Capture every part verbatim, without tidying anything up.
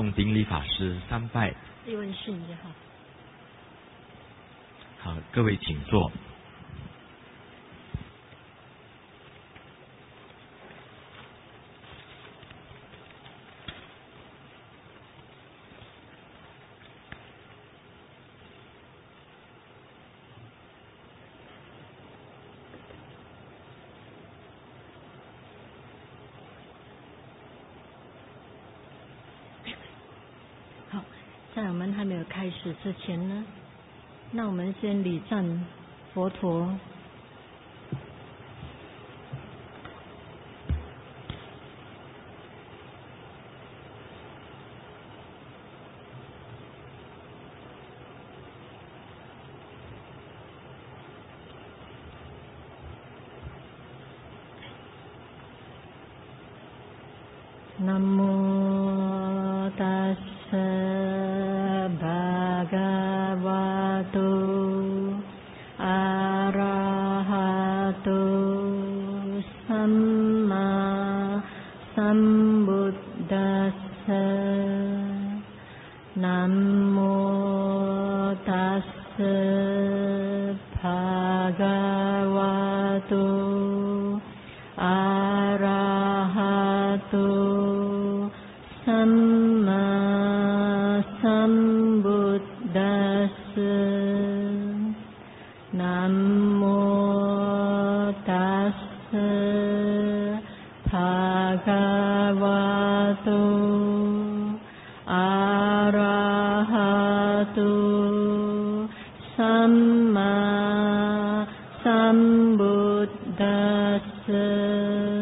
恭敬礼法师三拜。 叶问训也好。 好，各位请坐。 在我们还没有开始之前呢，那我们先礼赞佛陀。南无大舍巴嘎瓦多阿拉哈多萨玛萨姆达舍南无大舍巴嘎瓦多阿拉哈多萨玛萨姆达舍南无大舍巴嘎瓦多阿拉哈多萨玛萨姆达舍。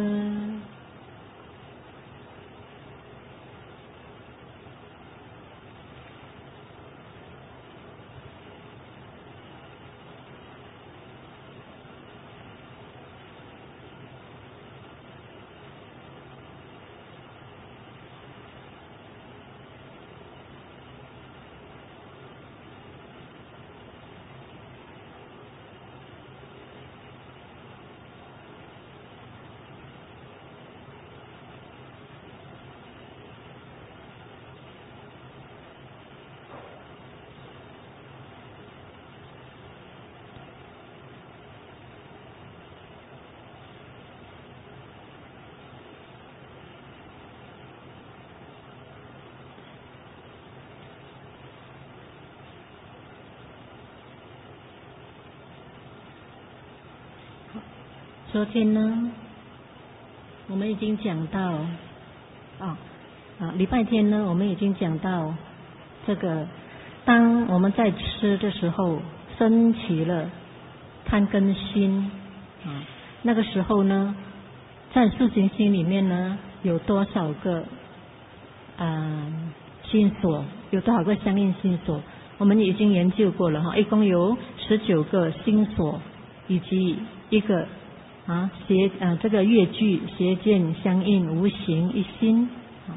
昨天呢，我们已经讲到啊啊，礼拜天呢，我们已经讲到这个，当我们在吃的时候升起了贪跟心啊，那个时候呢，在四行心里面呢，有多少个啊心所，有多少个相应心所，我们已经研究过了哈，一共有十九个心所，以及一个。啊，邪啊，这个乐句邪见相应无形一心。啊，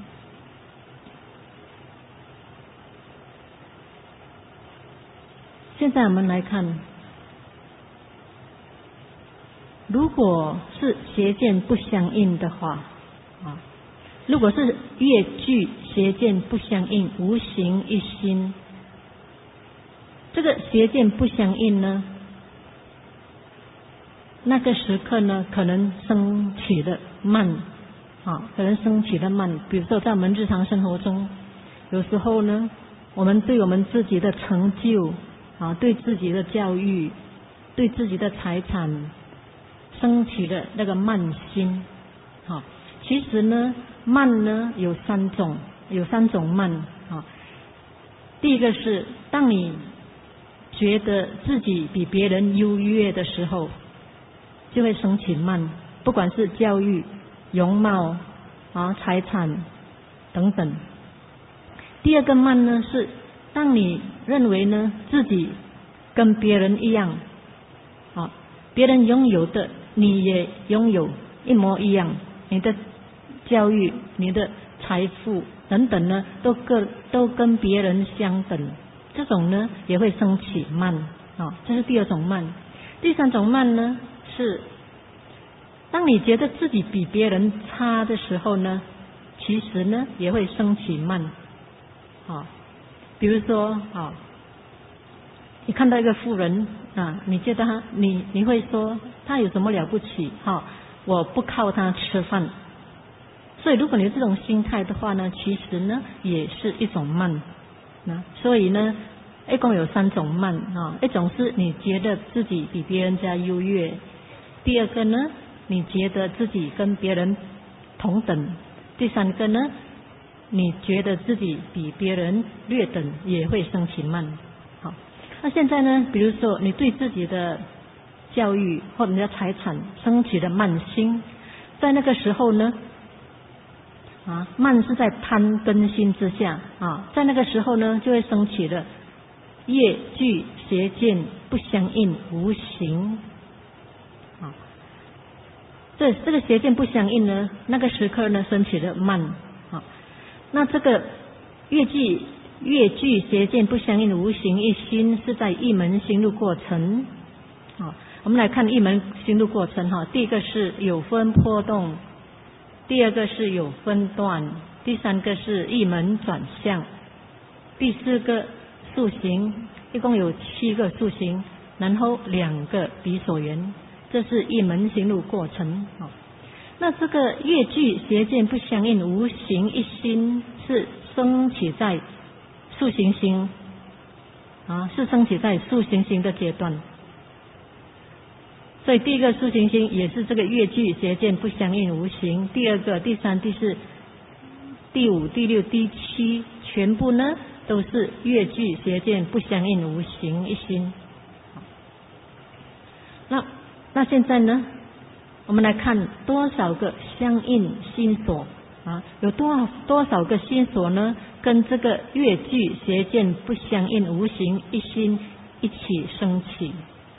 现在我们来看，如果是邪见不相应的话，啊，如果是乐句邪见不相应无形一心，这个邪见不相应呢？那个时刻呢，可能升起的慢，啊，可能升起的慢。比如说，在我们日常生活中，有时候呢，我们对我们自己的成就，啊，对自己的教育，对自己的财产，升起的那个慢心，啊，其实呢，慢呢有三种，有三种慢，啊，第一个是当你觉得自己比别人优越的时候。就会升起慢，不管是教育、容貌啊、财产等等。第二个慢呢，是当你认为呢自己跟别人一样，啊，别人拥有的你也拥有一模一样，你的教育、你的财富等等呢，都跟都跟别人相等，这种呢也会升起慢啊，这是第二种慢。第三种慢呢？是，当你觉得自己比别人差的时候呢，其实呢也会升起慢啊，比如说啊，你看到一个富人啊，你觉得他你你会说他有什么了不起？哈、啊，我不靠他吃饭。所以如果你有这种心态的话呢，其实呢也是一种慢。那所以呢，一共有三种慢啊，一种是你觉得自己比别人家优越，第二个呢，你觉得自己跟别人同等，第三个呢，你觉得自己比别人略等，也会升起慢。好，那现在呢，比如说你对自己的教育或者你的财产升起的慢心，在那个时候呢，啊，慢是在贪根心之下啊，在那个时候呢，就会升起了业聚邪见不相应无形。啊，这这个邪见不相应呢，那个时刻呢，升起了慢。啊，那这个业聚业聚邪见不相应无形一心，是在一门心路过程。啊，我们来看一门心路过程哈，第一个是有分波动。第二个是有分段，第三个是一门转向，第四个塑形，一共有七个塑形，然后两个比所缘，这是一门行路过程。那这个业聚邪见不相应无形一心，是升起在塑形心啊，是升起在塑形心的阶段。所以第一个塑形心也是这个业聚邪见不相应无形，第二个、第三、第四、第五、第六、第七，全部呢都是业聚邪见不相应无形一心。那那现在呢，我们来看多少个相应心所啊？有多少多少个心所呢？跟这个业聚邪见不相应无形一心一起升起。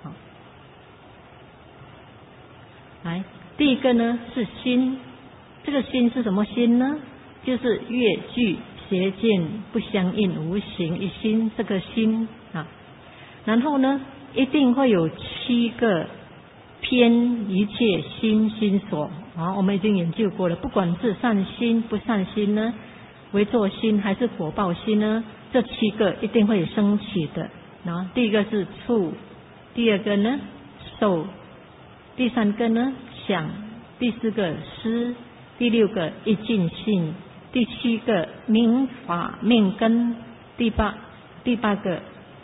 来，第一个呢是心，这个心是什么心呢？就是业聚邪见不相应无形一心这个心啊。然后呢，一定会有七个偏一切心心所啊，我们已经研究过了，不管是善心不善心呢，为作心还是果报心呢，这七个一定会升起的啊。第一个是触，第二个呢受，第三个呢想，第四个思，第六个一尽性，第七个明法命根，第八第八个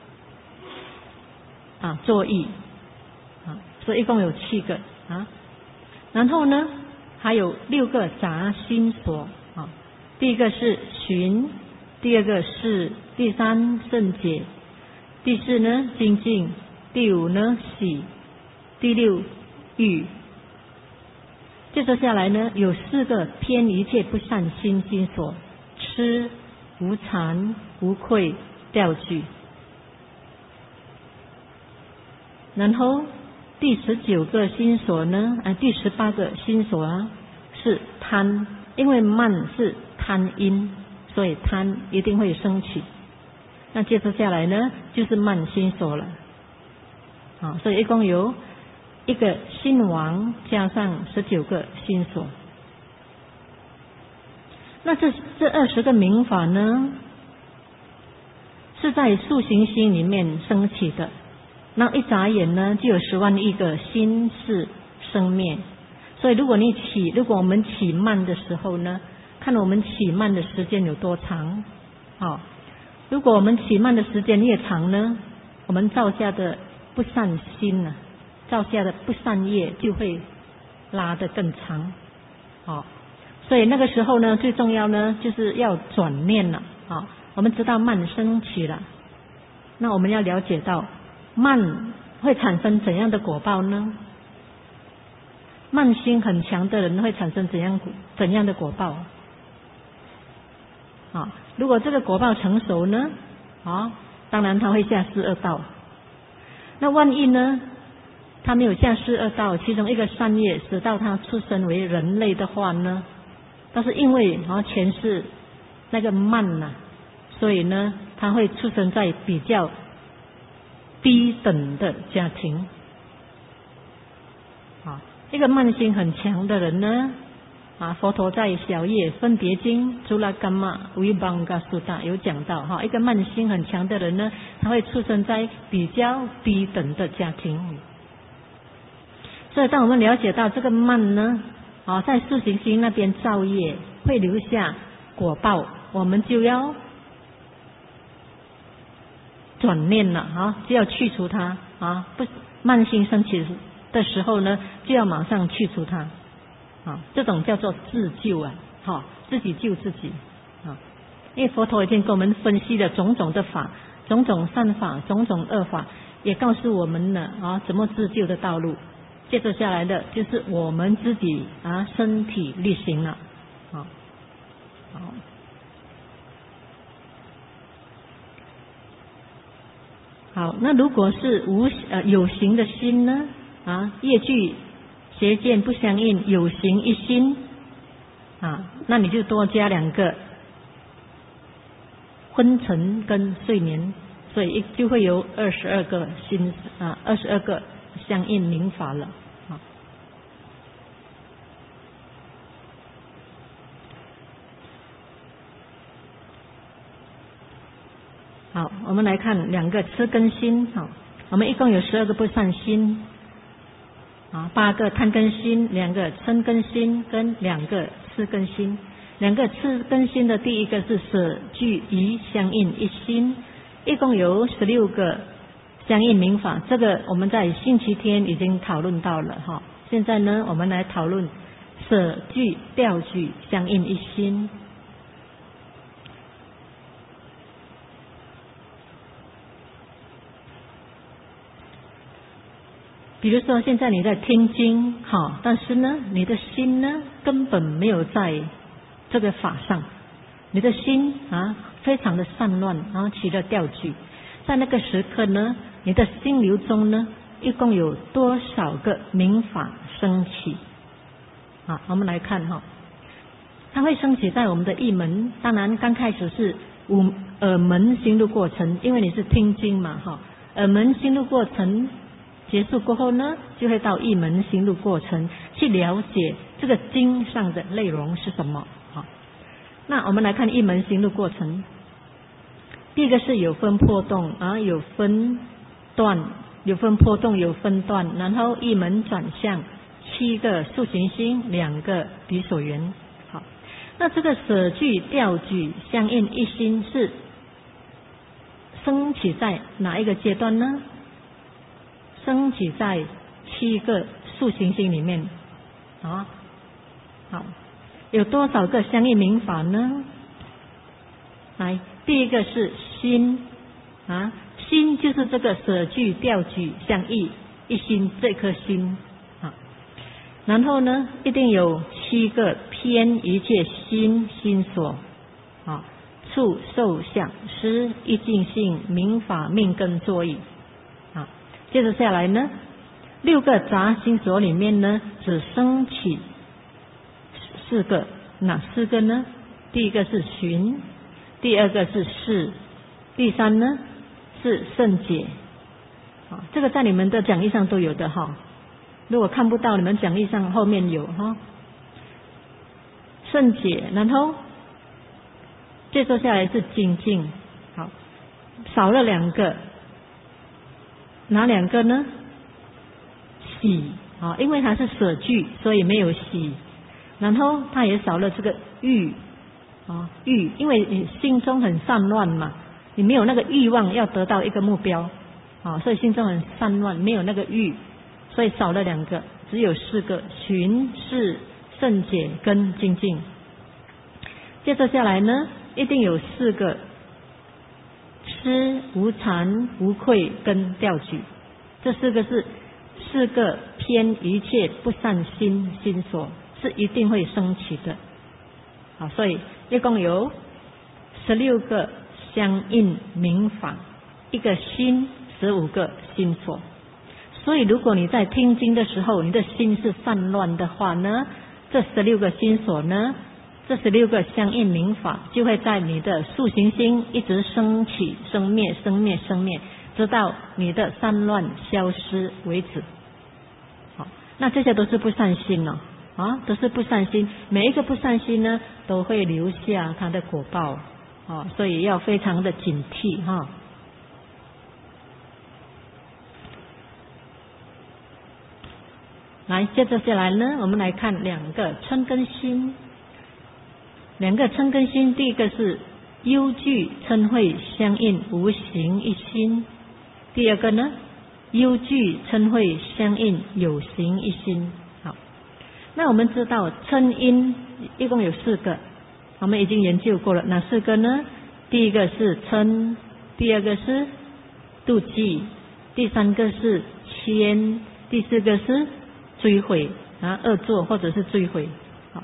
啊作意啊，所以一共有七个啊。然后呢还有六个杂心所啊，第一个是寻，第二个是第三圣解，第四呢精进，第五呢喜，第六欲。接着下来呢，有四个偏一切不善心心所：痴、无惭、无愧、掉举。然后第十九个心所呢，啊，第十八个心所啊是贪，因为慢是贪因，所以贪一定会升起。那接着下来呢，就是慢心所了。啊，所以一共有一个心王加上十九个心所。那这这二十个明法呢，是在塑形心里面升起的。那一眨眼呢，就有十万亿个心事生灭。所以如果你起，如果我们起慢的时候呢，看我们起慢的时间有多长。哦，如果我们起慢的时间越长呢，我们造下的不善心呢、啊，造下的不善业就会拉得更长。哦，所以那个时候呢，最重要呢就是要转念了。啊、哦，我们知道慢升起了，那我们要了解到慢会产生怎样的果报呢？慢心很强的人会产生怎样怎样的果报？啊，如果这个果报成熟呢，啊，当然他会下四恶道。那万一呢，他没有下四恶道，其中一个善业使到他出生为人类的话呢，但是因为啊前世那个慢呐、啊，所以呢，他会出生在比较低等的家庭。啊，一个慢心很强的人呢， 啊，佛陀在小叶分别经除了伽玛维邦嘎苏达有讲到哈，一个慢心很强的人呢，他会出生在比较低等的家庭。所以当我们了解到这个慢呢，啊，在四行星那边造业会留下果报，我们就要转念了啊，就要去除它啊，不慢性升起的时候呢，就要马上去除它啊，这种叫做自救啊，哈，自己救自己啊。因为佛陀已经给我们分析了种种的法，种种善法，种种恶法，也告诉我们了啊，怎么自救的道路。接着下来的就是我们自己啊，身体力行了，好，好。好，那如果是无呃有形的心呢？啊，业具邪见不相应，有形一心啊，那你就多加两个昏沉跟睡眠，所以就会有二十二个心啊，二十二个相应明法了啊。好，我们来看两个痴根心啊，我们一共有十二个不善心啊，八个贪根心，两个嗔根心，跟两个痴根心。两个痴根心的第一个是舍具疑相应一心，一共有十六个相应明法，这个我们在星期天已经讨论到了哈。现在呢，我们来讨论舍具调具相应一心。比如说现在你在听经好，但是呢你的心呢根本没有在这个法上，你的心啊非常的散乱，然后起了调具，在那个时刻呢，你的心流中呢一共有多少个明法升起啊？我们来看哈，它会升起在我们的意门，当然刚开始是五耳门心入过程，因为你是听经嘛哈，耳门心入过程结束过后呢，就会到意门心入过程，去了解这个经上的内容是什么。好，那我们来看意门心入过程。第一个是有分破洞啊，有分段，有分破洞，有分段，然后意门转向，七个速行星，两个比所缘。好，那这个舍具调具相应一心是升起在哪一个阶段呢？升起在七个速行星里面啊，好，有多少个相应明法呢？来，第一个是心啊，心就是这个舍具调具相应一心这颗心啊，然后呢，一定有七个偏一切心心所啊，触受想思一境性明法命根作意。接着下来呢，六个杂心所里面呢，只升起四个，哪四个呢？第一个是寻，第二个是视，第三呢是圣解。啊，这个在你们的讲义上都有的哈。如果看不到，你们讲义上后面有哈。圣解，然后接着下来是精进，好，少了两个。哪两个呢？喜啊，因为它是舍具，所以没有喜。然后它也少了这个欲啊，欲，因为你心中很散乱嘛，你没有那个欲望要得到一个目标啊，所以心中很散乱，没有那个欲，所以少了两个，只有四个：寻、视、圣解跟精进。接着下来呢，一定有四个。失、无惭、无愧跟调举，这四个是四个偏一切不善心心所，是一定会升起的。好，所以一共有十六个相应明法，一个心，十五个心所。所以如果你在听经的时候，你的心是散乱的话呢，这十六个心所呢，这十六个相应明法就会在你的速行星一直升起、生灭、生灭、生灭，直到你的散乱消失为止。好，那这些都是不善心哦。 啊，都是不善心，每一个不善心呢，都会留下它的果报啊，所以要非常的警惕哈。来，接着下来呢，我们来看两个嗔跟心。两个嗔跟心，第一个是忧惧嗔恚相应，无形一心；第二个呢，忧惧嗔恚相应，有形一心。好，那我们知道嗔因一共有四个，我们已经研究过了，哪四个呢？第一个是嗔，第二个是妒忌，第三个是愆，第四个是追悔啊，恶作或者是追悔。好，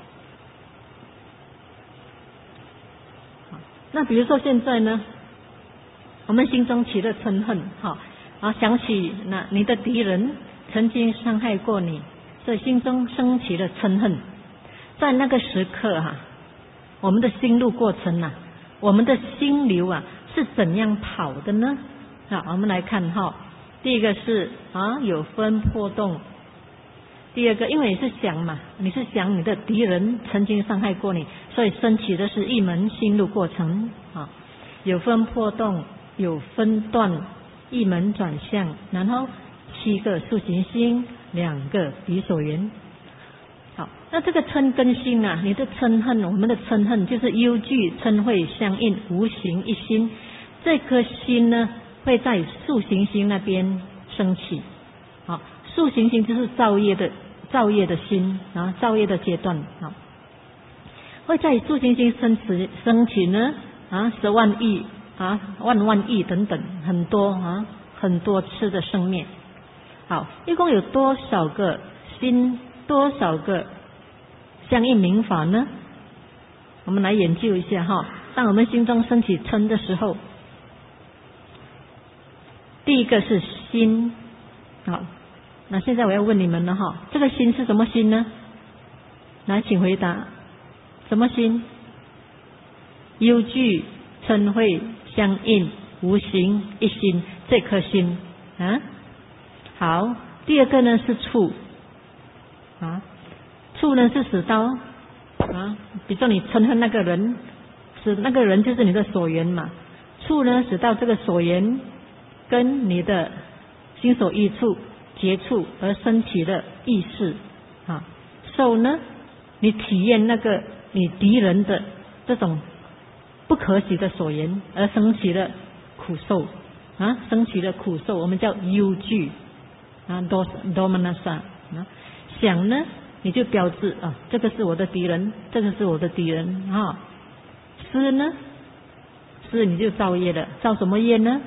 好，那比如说现在呢，我们心中起了嗔恨，好，啊，想起那你的敌人曾经伤害过你，所以心中升起了嗔恨。在那个时刻哈、啊，我们的心路过程啊，我们的心流啊是怎样跑的呢？好，我们来看哈，第一个是啊有分波动。第二个，因为你是想嘛，你是想你的敌人曾经伤害过你，所以升起的是一门心路过程啊，有分破洞，有分段，一门转向，然后七个速行心，两个比所缘。好，那这个嗔跟心啊，你的嗔恨，我们的嗔恨就是忧惧嗔恚相应，无形一心。这颗心呢，会在速行心那边升起。好，速行心就是造业的。造业的心啊，造业的阶段啊，会在速行心升起升起呢啊，十万亿啊，万万亿等等，很多啊，很多次的生灭。好，一共有多少个心，多少个相应明法呢？我们来研究一下哈。当我们心中升起嗔的时候，第一个是心，好。那现在我要问你们了哈，这个心是什么心呢？来，请回答，什么心？忧惧嗔恚相应，无形一心，这颗心啊。好，第二个呢是触啊，触呢是使到啊，比如说你嗔恨那个人，使那个人就是你的所缘嘛，触呢使到这个所缘跟你的心所依处接触而升起的意识啊，受呢，你体验那个你敌人的这种不可喜的所言而升起了苦受啊，升起了苦受，我们叫忧惧啊，多多曼那萨啊，想呢，你就标志啊，这个是我的敌人，这个是我的敌人啊，思呢，思你就造业了，造什么业呢？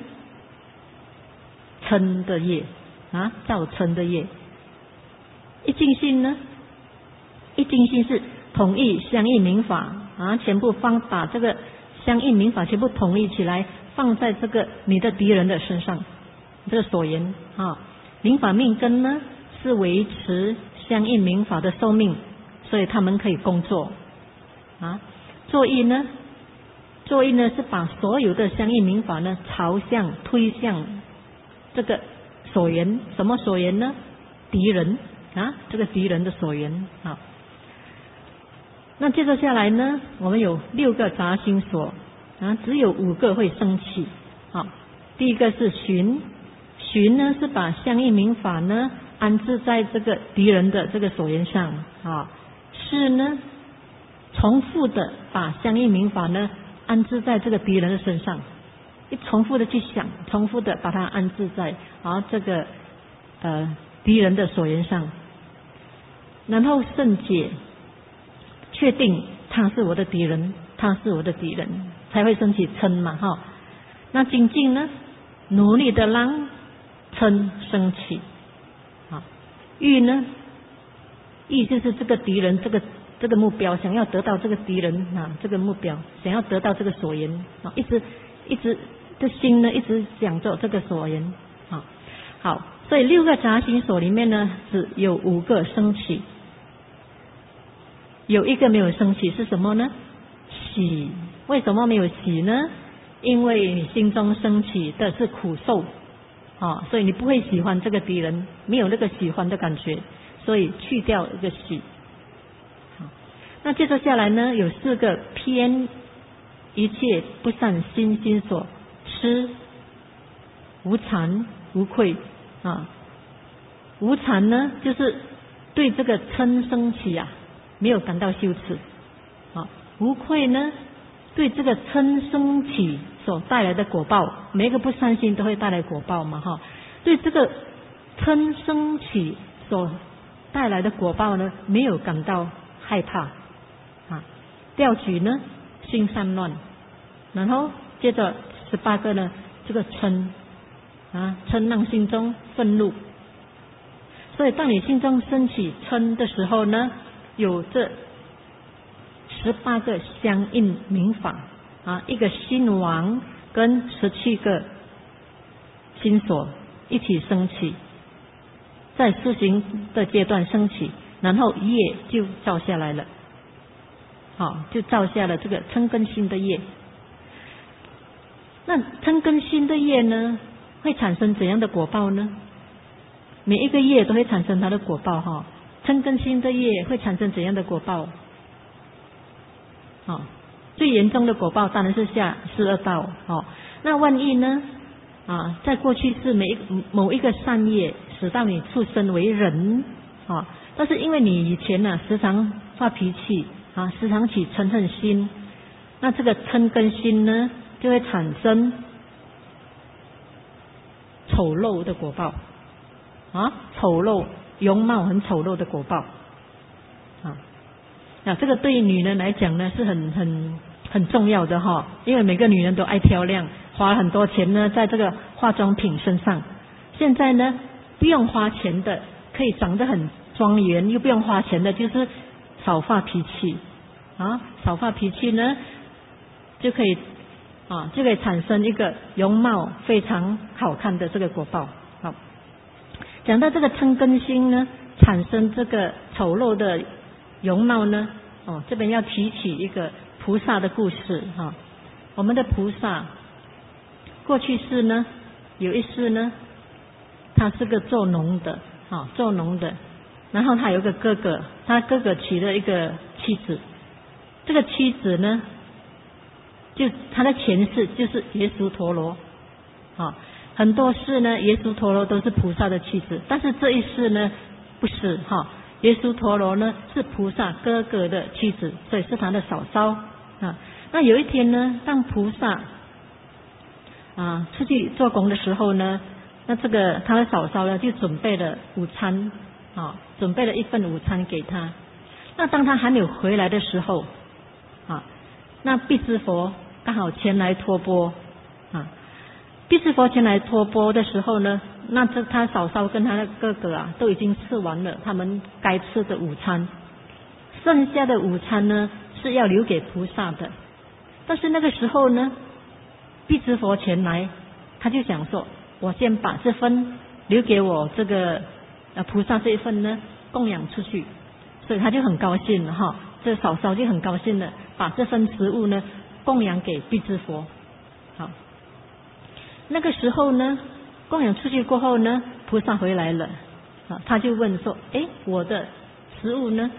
嗔的业。啊，造嗔的业。一净心呢？一净心是统一相应明法啊，全部放把这个相应明法全部统一起来，放在这个你的敌人的身上，这个所言啊，明法命根呢是维持相应明法的寿命，所以他们可以工作啊。作意呢？作意呢是把所有的相应明法呢朝向推向这个。所缘，什么所缘呢？敌人啊，这个敌人的所缘啊。那接着下来呢，我们有六个杂心所啊，只有五个会升起啊。第一个是寻，寻呢是把相应明法呢安置在这个敌人的这个所缘上啊。是呢，重复的把相应明法呢安置在这个敌人的身上。一重复的去想，重复的把它安置在啊这个呃敌人的所缘上，然后圣解，确定他是我的敌人，他是我的敌人，才会升起嗔嘛哈。那精进呢，努力的让嗔升起，啊，欲呢，欲就是这个敌人，这个这个目标，想要得到这个敌人啊，这个目标，想要得到这个所缘啊，一直一直。这心呢一直想着这个所缘啊，好，所以六个杂心所里面呢，只有五个升起，有一个没有升起，是什么呢？喜。为什么没有喜呢？因为你心中升起的是苦受啊，所以你不会喜欢这个敌人，没有那个喜欢的感觉，所以去掉一个喜那接着下来呢，有四个偏一切不善心心所痴，无惭无愧啊。无惭呢，就是对这个嗔生起啊，没有感到羞耻啊。无愧呢，对这个嗔生起所带来的果报，每一个不善心都会带来果报嘛哈。对这个嗔生起所带来的果报呢，没有感到害怕啊。调举呢，心散乱，然后接着十八个呢，这个嗔啊，嗔让心中愤怒。所以当你心中升起嗔的时候呢，有这十八个相应明法啊，一个心王跟十七个心所一起升起，在修行的阶段升起，然后业就造下来了，好，就造下了这个嗔根心的业。那嗔根心的业呢，会产生怎样的果报呢？每一个业都会产生它的果报哈。嗔根心的业会产生怎样的果报？哦，最严重的果报当然是下十二道哦。那万一呢啊，在过去是每一某一个善业使到你出生为人啊，但是因为你以前呢、啊、时常发脾气啊，时常起嗔恨心，那这个嗔根心呢就会产生丑陋的果报啊，丑陋容貌很丑陋的果报啊。那这个对于女人来讲呢是很很很重要的哈，因为每个女人都爱漂亮，花很多钱呢在这个化妆品身上。现在呢不用花钱的，可以长得很庄严，又不用花钱的，就是少发脾气啊，少发脾气呢就可以啊，就可以产生一个容貌非常好看的这个果报。好，讲到这个嗔根心呢，产生这个丑陋的容貌呢，哦，这边要提起一个菩萨的故事哈、哦。我们的菩萨过去世呢，有一世呢，他是个做农的啊、哦，做农的，然后他有个哥哥，他哥哥娶了一个妻子，这个妻子呢，就他的前世就是耶稣陀罗啊、哦。很多世呢，耶稣陀罗都是菩萨的妻子，但是这一世呢不是哈、哦，耶稣陀罗呢是菩萨哥哥的妻子，所以是他的嫂嫂啊。那有一天呢，当菩萨啊出去做工的时候呢，那这个他的嫂嫂呢就准备了午餐啊，准备了一份午餐给他。那当他还没有回来的时候啊，那辟支佛刚好前来托钵啊。辟支佛前来托钵的时候呢，那这他嫂嫂跟他的哥哥啊都已经吃完了他们该吃的午餐，剩下的午餐呢是要留给菩萨的。但是那个时候呢，辟支佛前来，他就想说，我先把这份留给我这个呃菩萨这一份呢供养出去，所以他就很高兴了哈，这嫂嫂就很高兴的把这份食物呢供养给辟支佛。好，那个时候呢，供养出去过后呢，菩萨回来了啊，他就问说，哎，我的食物呢？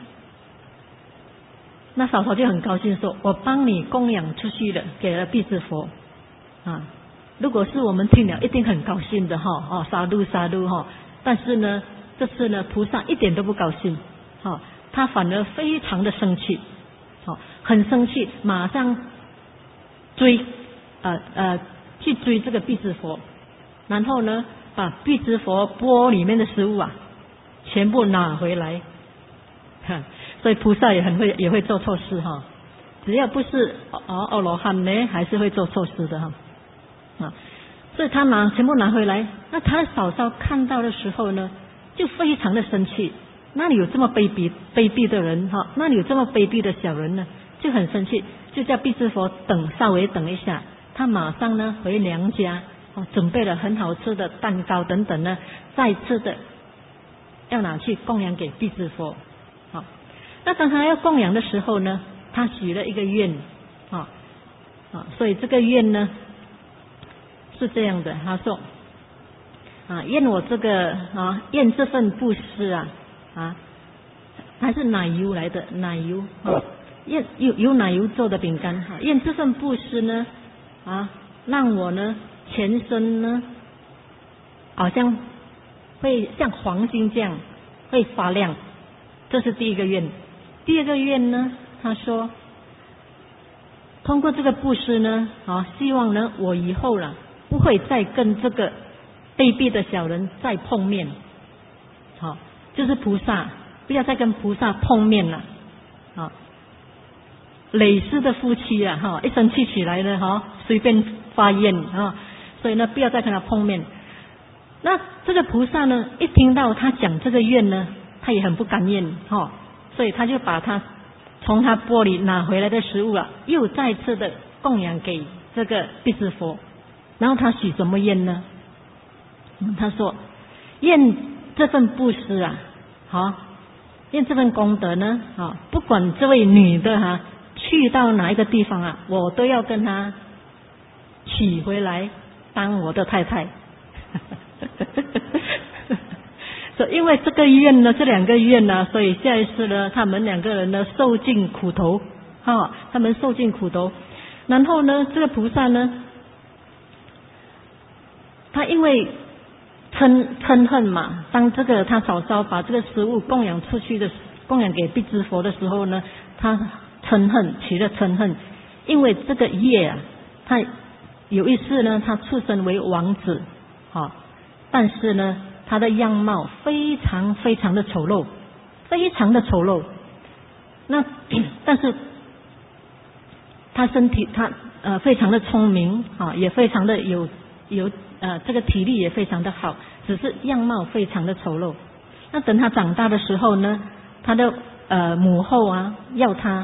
那嫂嫂就很高兴说，我帮你供养出去了，给了辟支佛啊。如果是我们听了，一定很高兴的哈，哦，杀戮杀戮哈。但是呢，这次呢，菩萨一点都不高兴，哈，他反而非常的生气，好，很生气，马上追，呃呃。去追这个辟支佛，然后呢，把辟支佛钵里面的食物啊，全部拿回来。所以菩萨也很会，也会做错事哈。只要不是哦阿罗汉呢，还是会做错事的哈。啊，所以他拿全部拿回来，那他的嫂嫂看到的时候呢，就非常的生气。哪里有这么卑鄙卑鄙的人哈？哪里有这么卑鄙的小人呢？就很生气，就叫辟支佛等稍微等一下。他马上呢回娘家，哦，准备了很好吃的蛋糕等等呢，再次的要拿去供养给辟支佛。好，那当他要供养的时候呢，他许了一个愿，啊啊，所以这个愿呢是这样的，他说啊，愿我这个啊，愿这份布施啊啊还是奶油来的，奶油啊，愿有有奶油做的饼干哈，愿这份布施呢啊，让我呢全身呢好像会像黄金这样会发亮，这是第一个愿。第二个愿呢，他说通过这个布施呢啊，希望呢我以后了不会再跟这个卑鄙的小人再碰面，好，就是菩萨不要再跟菩萨碰面了啊。累世的夫妻啊哈，一生气起来呢哈，随便发烟啊，所以呢不要再跟他碰面。那这个菩萨呢，一听到他讲这个愿呢，他也很不甘愿哈，所以他就把他从他钵里拿回来的食物啊，又再次的供养给这个辟支佛。然后他许什么愿呢？他说愿这份布施啊，好，愿这份功德呢啊，不管这位女的哈、啊、去到哪一个地方啊，我都要跟她娶回来当我的太太。所以因为这个愿呢，这两个愿呢，所以下一次呢，他们两个人呢受尽苦头啊，他们受尽苦头。然后呢，这个菩萨呢，他因为嗔嗔恨嘛，当这个他嫂嫂把这个食物供养出去的，供养给辟支佛的时候呢，他嗔恨，起了嗔恨。因为这个业啊，他有一次呢，他出生为王子，啊，但是呢，他的样貌非常非常的丑陋，非常的丑陋。那但是他身体他呃非常的聪明啊，也非常的有有呃这个体力也非常的好，只是样貌非常的丑陋。那等他长大的时候呢，他的呃母后啊要他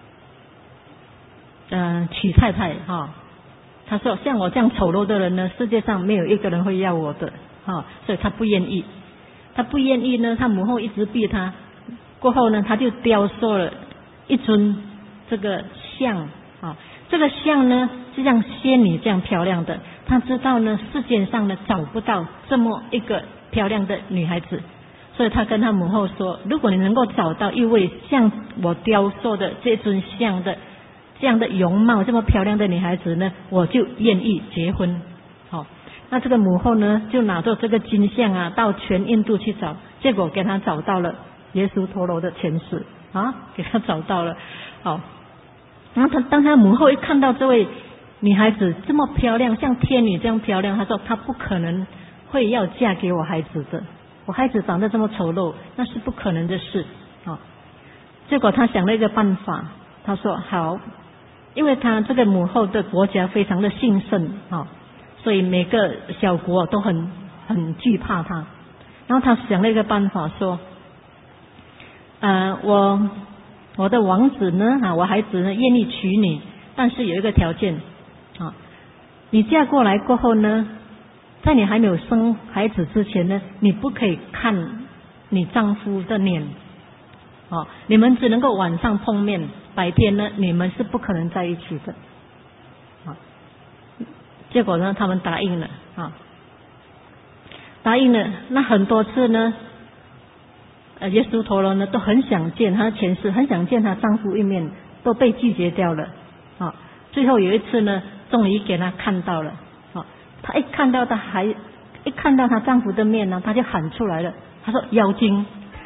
呃娶太太哈、啊，他说像我这样丑陋的人呢，世界上没有一个人会要我的哈、啊，所以他不愿意，他不愿意呢，他母后一直逼他，过后呢，他就雕塑了一尊这个像啊，这个像呢是像仙女这样漂亮的，他知道呢世界上呢找不到这么一个漂亮的女孩子，所以他跟他母后说，如果你能够找到一位像我雕塑的这尊像的这样的容貌这么漂亮的女孩子呢，我就愿意结婚。好，那这个母后呢就拿着这个金像啊到全印度去找，结果给他找到了耶稣陀罗的前世啊，给他找到了。好，然后他当他母后一看到这位女孩子这么漂亮，像天女这样漂亮，他说他不可能会要嫁给我孩子的，我孩子长得这么丑陋，那是不可能的事啊。结果他想了一个办法，他说好，因为他这个母后的国家非常的兴盛啊，所以每个小国都很很惧怕他。然后他想了一个办法说，呃，我我的王子呢啊，我孩子呢愿意娶你，但是有一个条件啊，你嫁过来过后呢，在你还没有生孩子之前呢，你不可以看你丈夫的脸啊，你们只能够晚上碰面，白天呢你们是不可能在一起的啊。结果呢，他们答应了啊，答应了。那很多次呢，呃，耶稣陀罗呢都很想见他的前世，很想见她丈夫一面，都被拒绝掉了啊。最后有一次呢，终于给他看到了啊。她一看到她还一看到她丈夫的面呢，她就喊出来了，她说妖精。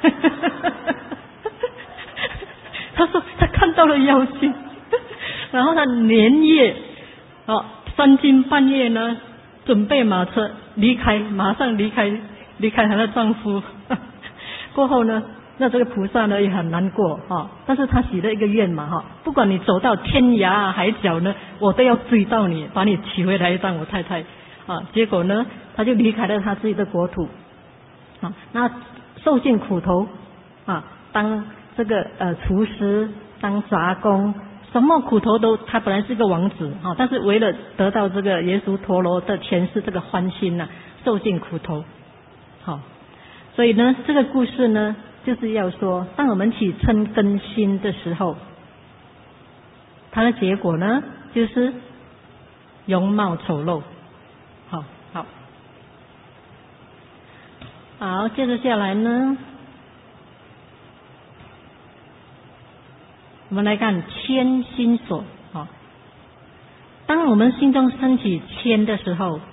她说她看到了妖精，然后她连夜哦三更半夜呢准备马车离开，马上离开离开她的丈夫。过后呢，那这个菩萨呢也很难过哈，但是他许了一个愿嘛哈，不管你走到天涯海角呢，我都要追到你，把你娶回来当我太太啊。结果呢，他就离开了他自己的国土啊，那受尽苦头啊，当这个呃厨师，当杂工，什么苦头都，他本来是个王子啊，但是为了得到这个耶稣陀罗的前世这个欢心呐、啊，受尽苦头。好，所以呢，这个故事呢，就是要说，当我们起嗔根心的时候，它的结果呢，就是容貌丑陋。好，好，好，接着下来呢， 我们来看谦心所啊。当我们心中升起谦的时候，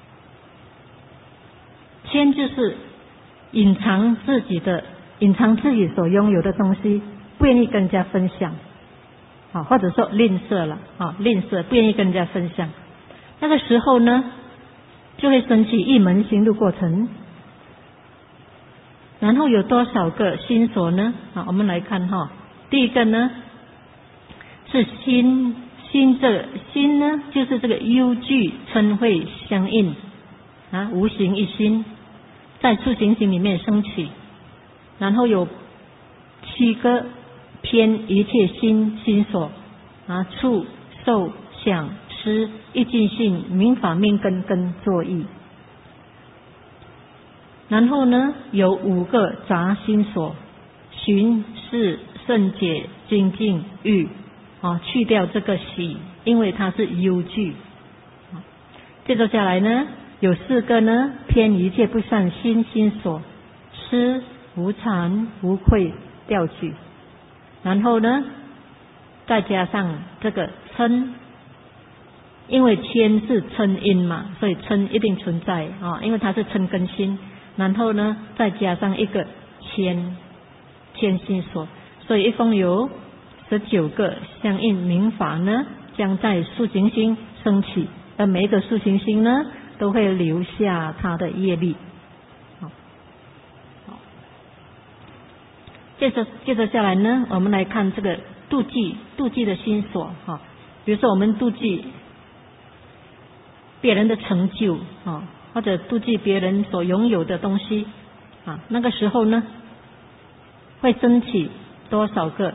谦就是隐藏自己的，隐藏自己所拥有的东西，不愿意跟人家分享啊，或者说吝啬了啊，吝啬不愿意跟人家分享。那个时候呢，就会升起一门心路过程。然后有多少个心所呢？啊，我们来看哈，第一个呢是心，心这个心呢，就是这个忧惧嗔恚相应啊，无形一心，在处行行里面升起。然后有七个偏一切心心所啊，触受想思一尽性明法命根跟作意。然后呢，有五个杂心所，寻视圣解精进欲啊，去掉这个喜，因为它是忧惧。接着下来呢，有四个呢偏一切不善心心所，思无惭无愧掉举。然后呢，再加上这个嗔，因为谦是嗔因嘛，所以嗔一定存在啊，因为它是嗔根心。然后呢，再加上一个谦，谦心所，所以一共有十九个相应明法呢，将在速行星升起，而每一个速行星呢，都会留下它的业力。好，好，接着接着下来呢，我们来看这个妒忌，妒忌的心所哈，比如说我们妒忌别人的成就啊，或者妒忌别人所拥有的东西啊，那个时候呢，会升起多少个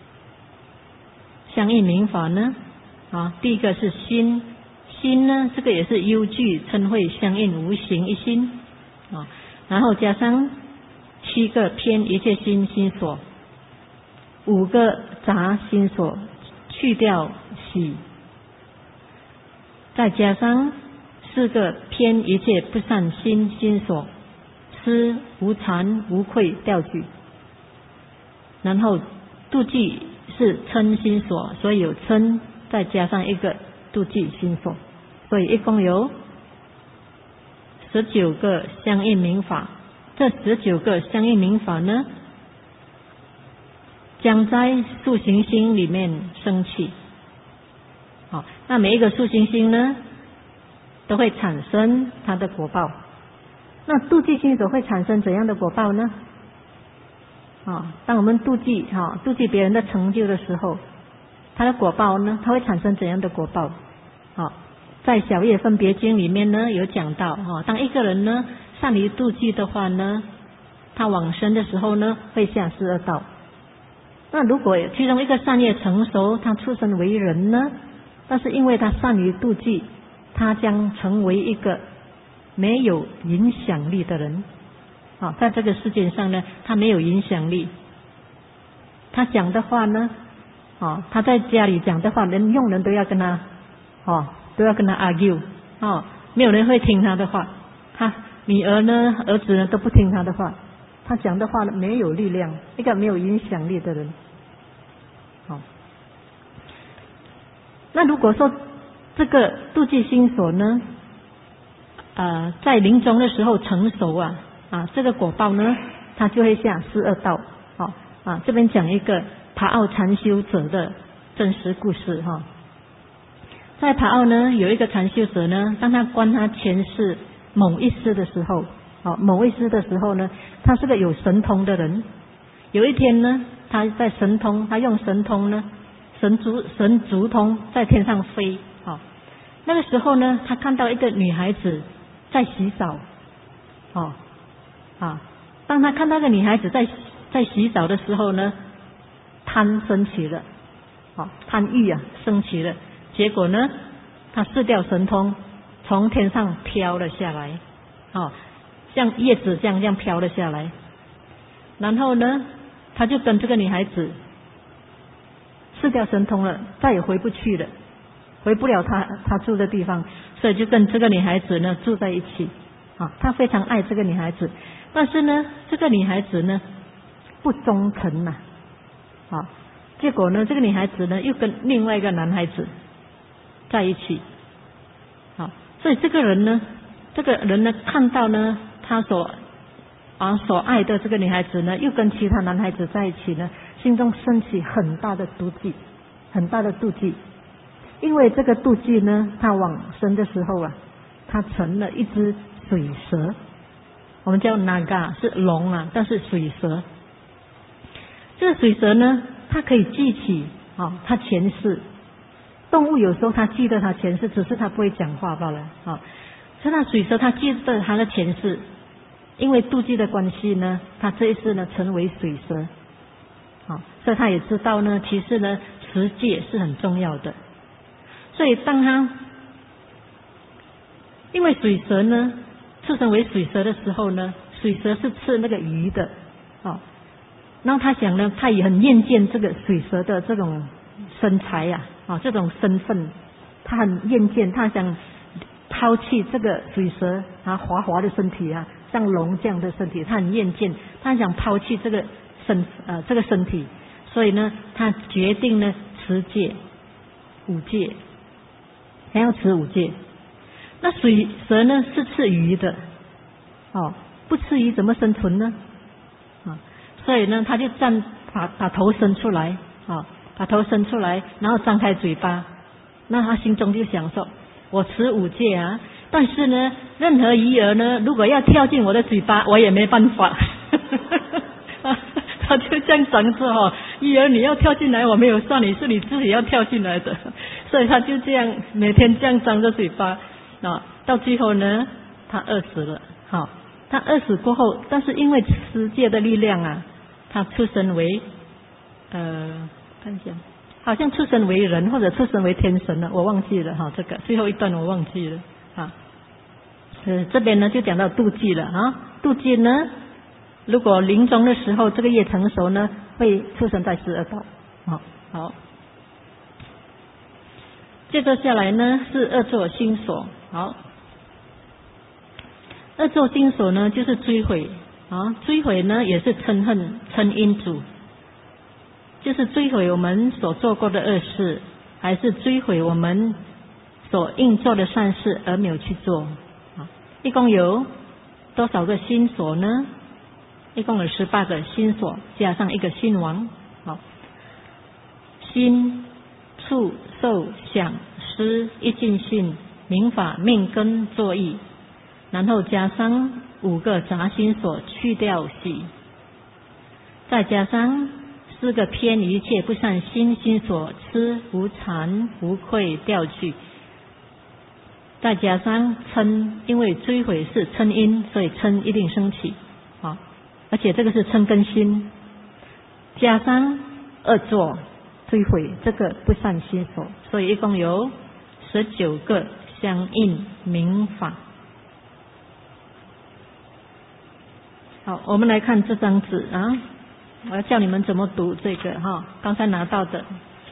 相应明法呢？啊，第一个是心，心呢，这个也是忧惧嗔恚相应无形一心啊，然后加上七个偏一切心心所，五个杂心所，去掉喜，再加上四个偏一切不善心心所，思无惭无愧掉举。然后妒忌是嗔心所，所以有嗔，再加上一个妒忌心所，所以一共有十九个相应明法。这十九个相应明法呢，将在速行星里面升起。好，那每一个速行星呢，都会产生它的果报。那妒忌心所会产生怎样的果报呢？啊，当我们妒忌哈妒忌别人的成就的时候，它的果报呢，它会产生怎样的果报？啊，在小业分别经里面呢有讲到哈，当一个人呢善于妒忌的话呢，他往生的时候呢会下十二道。那如果其中一个善业成熟，他出生为人呢，但是因为他善于妒忌，他将成为一个没有影响力的人。啊，在这个世界上呢，他没有影响力。他讲的话呢，啊，他在家里讲的话，连佣人都要跟他，哦，都要跟他 argue， 哦，没有人会听他的话。他女儿呢，儿子呢都不听他的话。他讲的话呢没有力量，一个没有影响力的人。好，那如果说这个妒忌心所呢，呃，在临终的时候成熟啊。啊，这个果报呢，它就会下十二道。好啊，这边讲一个爬奥禅修者的真实故事哈。在爬奥呢，有一个禅修者呢，当他观他前世某一世的时候，哦，某一世的时候呢，他是个有神通的人。有一天呢，他在神通，他用神通呢，神足神足通在天上飞。好，那个时候呢，他看到一个女孩子在洗澡。哦。啊，当他看到个女孩子在在洗澡的时候呢，贪升起了，啊，贪欲啊升起了，结果呢，他失掉神通，从天上飘了下来，啊，像叶子这样这样飘了下来，然后呢，他就跟这个女孩子失掉神通了，再也回不去了，回不了他他住的地方，所以就跟这个女孩子呢住在一起。啊，他非常爱这个女孩子，但是呢，这个女孩子呢不忠诚呐，啊， 结果呢，这个女孩子呢又跟另外一个男孩子在一起，好，所以这个人呢，这个人呢看到呢他所啊所爱的这个女孩子呢又跟其他男孩子在一起呢，心中升起很大的妒忌，很大的妒忌。因为这个妒忌呢，他往生的时候啊，他成了一只水蛇，我们叫 naga 是龙啊，但是水蛇。这个水蛇呢，它可以记起啊，它前世。动物有时候它记得它前世，只是它不会讲话罢了啊。所以那水蛇它记得它的前世，因为妒忌的关系呢，它这一世呢成为水蛇，啊，所以它也知道呢，其实呢持戒是很重要的。所以当它因为水蛇呢出生为水蛇的时候呢，水蛇是吃那个鱼的，啊，然后他想呢，他也很厌倦这个水蛇的这种身材呀、啊，啊，这种身份，他很厌倦，他想抛弃这个水蛇啊滑滑的身体啊，像龙这样的身体，他很厌倦，他想抛弃这个身呃这个身体，所以呢，他决定呢持戒五戒，还要持五戒。那水蛇呢是吃鱼的，哦，不吃鱼怎么生存呢？啊，所以呢，他就站把把头伸出来，啊，把头伸出来，然后张开嘴巴。那他心中就想说：我持五戒啊，但是呢，任何鱼儿呢，如果要跳进我的嘴巴，我也没办法。他就这样想着哦，鱼儿你要跳进来，我没有算你，是你自己要跳进来的。所以他就这样每天这样张着嘴巴。啊，到最后呢，他饿死了。好，他饿死过后，但是因为持戒的力量啊，他出生为呃，看一下，好像出生为人或者出生为天神了，我忘记了哈。这个最后一段我忘记了啊。呃，这边呢就讲到妒忌了啊，妒忌呢，如果临终的时候这个业成熟呢，会出生在十二道。好，好。接着下来呢是恶作心所。好，恶作心所呢就是追悔啊，追悔呢也是嗔恨嗔因主，就是追悔我们所做过的恶事，还是追悔我们所应做的善事而没有去做啊。一共有多少个心所呢？一共有十八个心所，加上一个心王。好，心、触、受、想、思、一尽性、明法、命根、作意，然后加上五个杂心所去掉喜，再加上四个偏一切不善心心所痴无惭无愧掉去，再加上嗔，因为追悔是嗔因，所以嗔一定升起啊，而且这个是嗔根心，加上恶作追悔这个不善心所，所以一共有十九个相应明法。好，我们来看这张纸啊，我要教你们怎么读这个哈，刚才拿到的。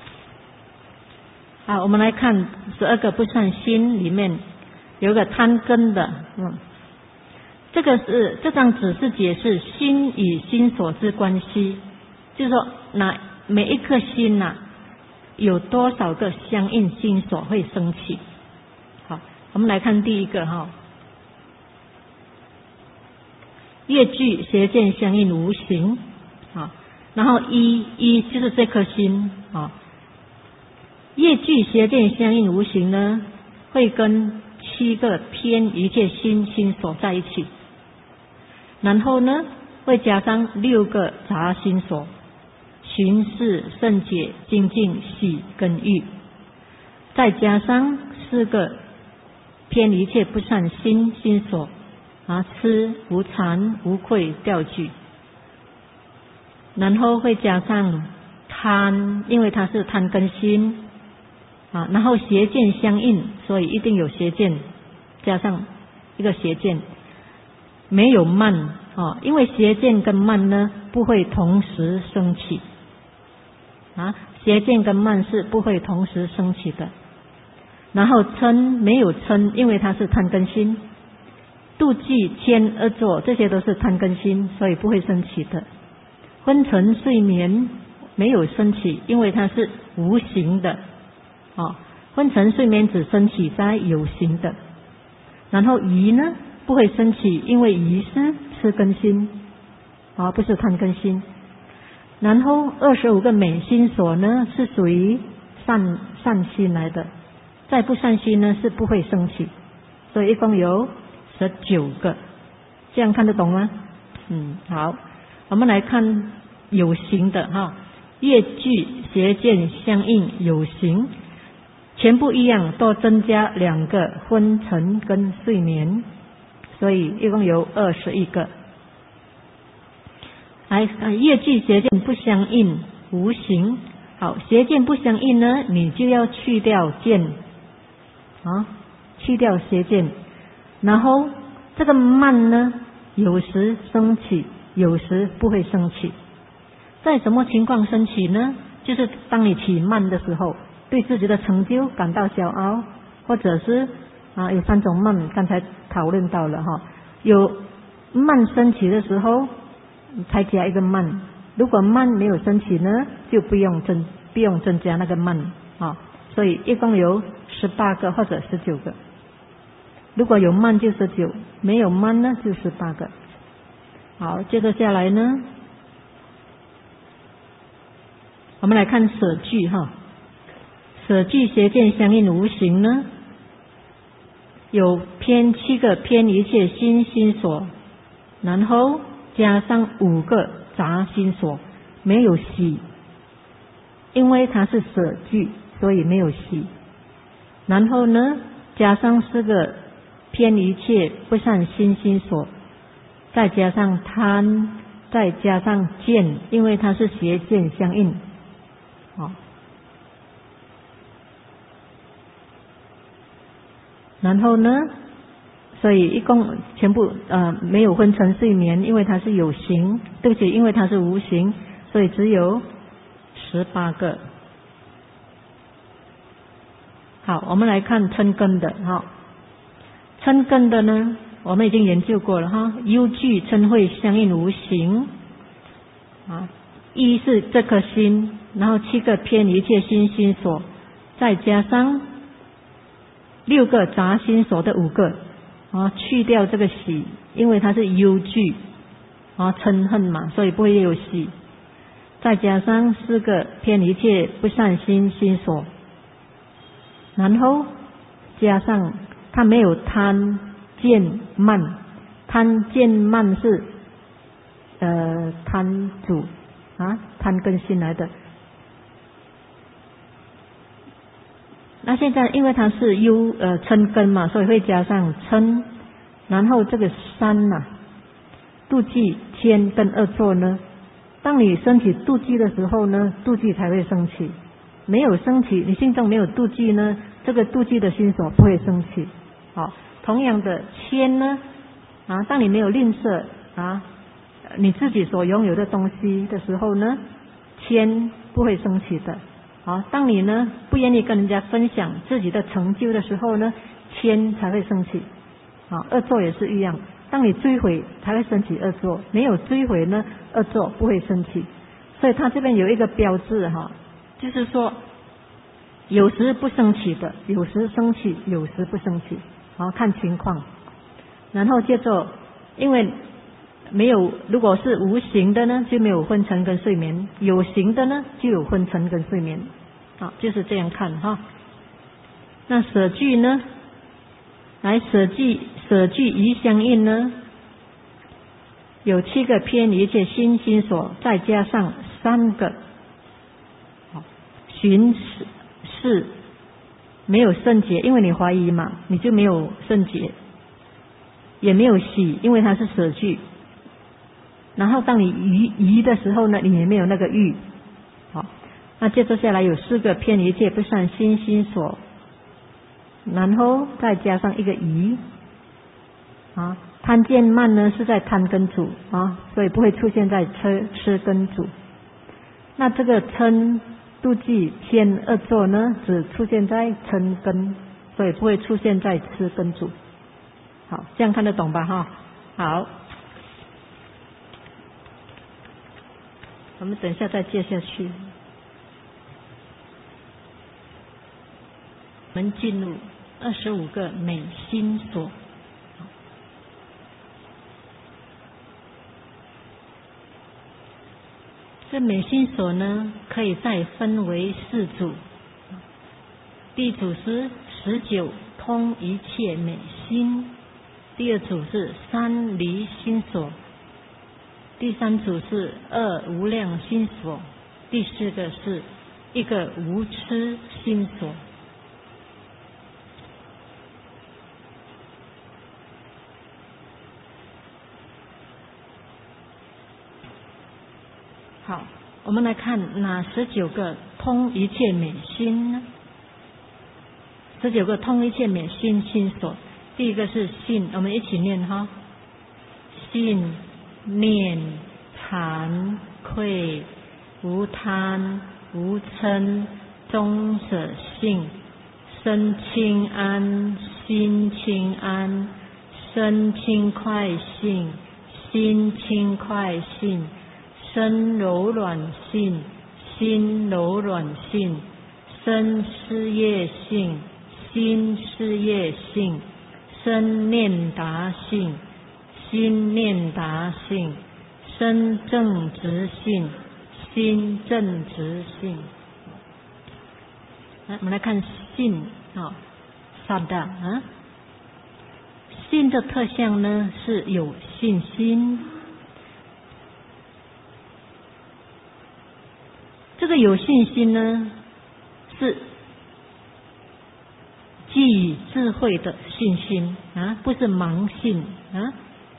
好，我们来看十二个不善心里面有一个贪根的，嗯，这个是这张纸是解释心与心所之关系，就是说那每一颗心呐、啊，有多少个相应心所会升起。好，我们来看第一个哈，业具邪见相应无形啊，然后一一就是这颗心啊，业具邪见相应无形呢，会跟七个偏一切心心所在一起，然后呢会加上六个杂心所，寻视圣解精进喜跟欲，再加上四个偏一切不善心心所啊，痴无惭无愧掉去，然后会加上贪，因为它是贪根心啊，然后邪见相应，所以一定有邪见，加上一个邪见，没有慢啊，因为邪见跟慢呢不会同时升起啊，邪见跟慢是不会同时升起的。然后嗔没有嗔，因为它是贪根心，妒忌谦恶作这些都是贪根心，所以不会升起的。昏沉睡眠没有升起，因为它是无形的啊。昏沉睡眠只升起在有形的。然后疑呢不会升起，因为疑是痴根心啊，不是贪根心。然后二十五个美心所呢是属于善善心来的，在不善心呢是不会升起，所以一共有十九个，这样看得懂吗？嗯，好，我们来看有形的哈，业具邪见相应有形，全部一样，都增加两个昏沉跟睡眠，所以一共有二十一个。来，业具邪见不相应无形。好，邪见不相应呢，你就要去掉见啊，去掉邪见。然后这个慢呢，有时升起，有时不会升起。在什么情况升起呢？就是当你起慢的时候，对自己的成就感到骄傲，或者是啊有三种慢，刚才讨论到了哈，有慢升起的时候才加一个慢，如果慢没有升起呢，就不用增不用增加那个慢啊，所以一共有十八个或者十九个。如果有慢就十九，没有慢呢就十八个。好，接着下来呢，我们来看舍具哈，舍具邪见相应无形呢，有偏七个偏一切心心所，然后加上五个杂心所，没有喜，因为它是舍具，所以没有喜。然后呢，加上四个偏一切不善心心所，再加上贪，再加上见，因为它是邪见相应。哦，然后呢，所以一共全部呃没有昏沉睡眠，因为它是有形，对不起，因为它是无形，所以只有十八个。好，我们来看嗔根的哈，嗔根的呢，我们已经研究过了哈，忧惧嗔恚相应无形啊，一是这颗心，然后七个偏一切心心所，再加上六个杂心所的五个啊，去掉这个喜，因为它是忧惧啊嗔恨嘛，所以不会有喜，再加上四个偏一切不善心心所，然后加上它没有贪见慢，贪见慢是呃贪主啊，贪根心来的。那现在因为它是忧呃嗔根嘛，所以会加上嗔，然后这个三呐、啊，妒忌天跟恶作呢，当你升起妒忌的时候呢，妒忌才会升起，没有升起，你心中没有妒忌呢，这个妒忌的心所不会升起。好，同样的谦呢啊，当你没有吝啬啊你自己所拥有的东西的时候呢，谦不会升起的。好，当你呢不愿意跟人家分享自己的成就的时候呢，谦才会升起。啊，恶作也是一样，当你追悔才会升起恶作，没有追悔呢，恶作不会升起。所以他这边有一个标志哈，就是说有时不升起的，有时升起，有时不升起，好，看情况。然后接着，因为没有，如果是无形的呢，就没有昏沉跟睡眠；有形的呢，就有昏沉跟睡眠。好，就是这样看哈。那舍具呢？来舍具，舍具疑相应呢，有七个偏离一切心心所，再加上三个寻是没有圣洁，因为你怀疑嘛，你就没有圣洁，也没有喜，因为它是舍具。然后当你疑疑的时候呢，你也没有那个欲。好，那接着下来有四个偏离一切不善心心所，然后再加上一个疑啊，贪见慢呢是在贪根组啊，所以不会出现在吃吃根组。那这个嗔妒忌偏恶作呢，只出现在嗔根，所以不会出现在吃根组。好，这样看得懂吧哈？好。 我们等一下再接下去。我们进入二十五个美心所。这美心所呢，可以再分为四组。第一组是十九通一切美心，第二组是三离心所，第三组是二无量心所，第四个是一个无痴心所。好，我们来看哪十九个通一切美心呢？十九个通一切美心心所，第一个是信，我们一起念哈：信、念、惭愧、无贪、无嗔、终舍性，身轻安，心轻安，身轻快性，心轻快性。身柔软性，心柔软性，身事业性，心事业性，身念达性，心念达性，身正直性，心正直性。来，我们来看信啊，萨达啊，信的特相呢是有信心。这个有信心呢，是基于智慧的信心啊，不是盲信啊。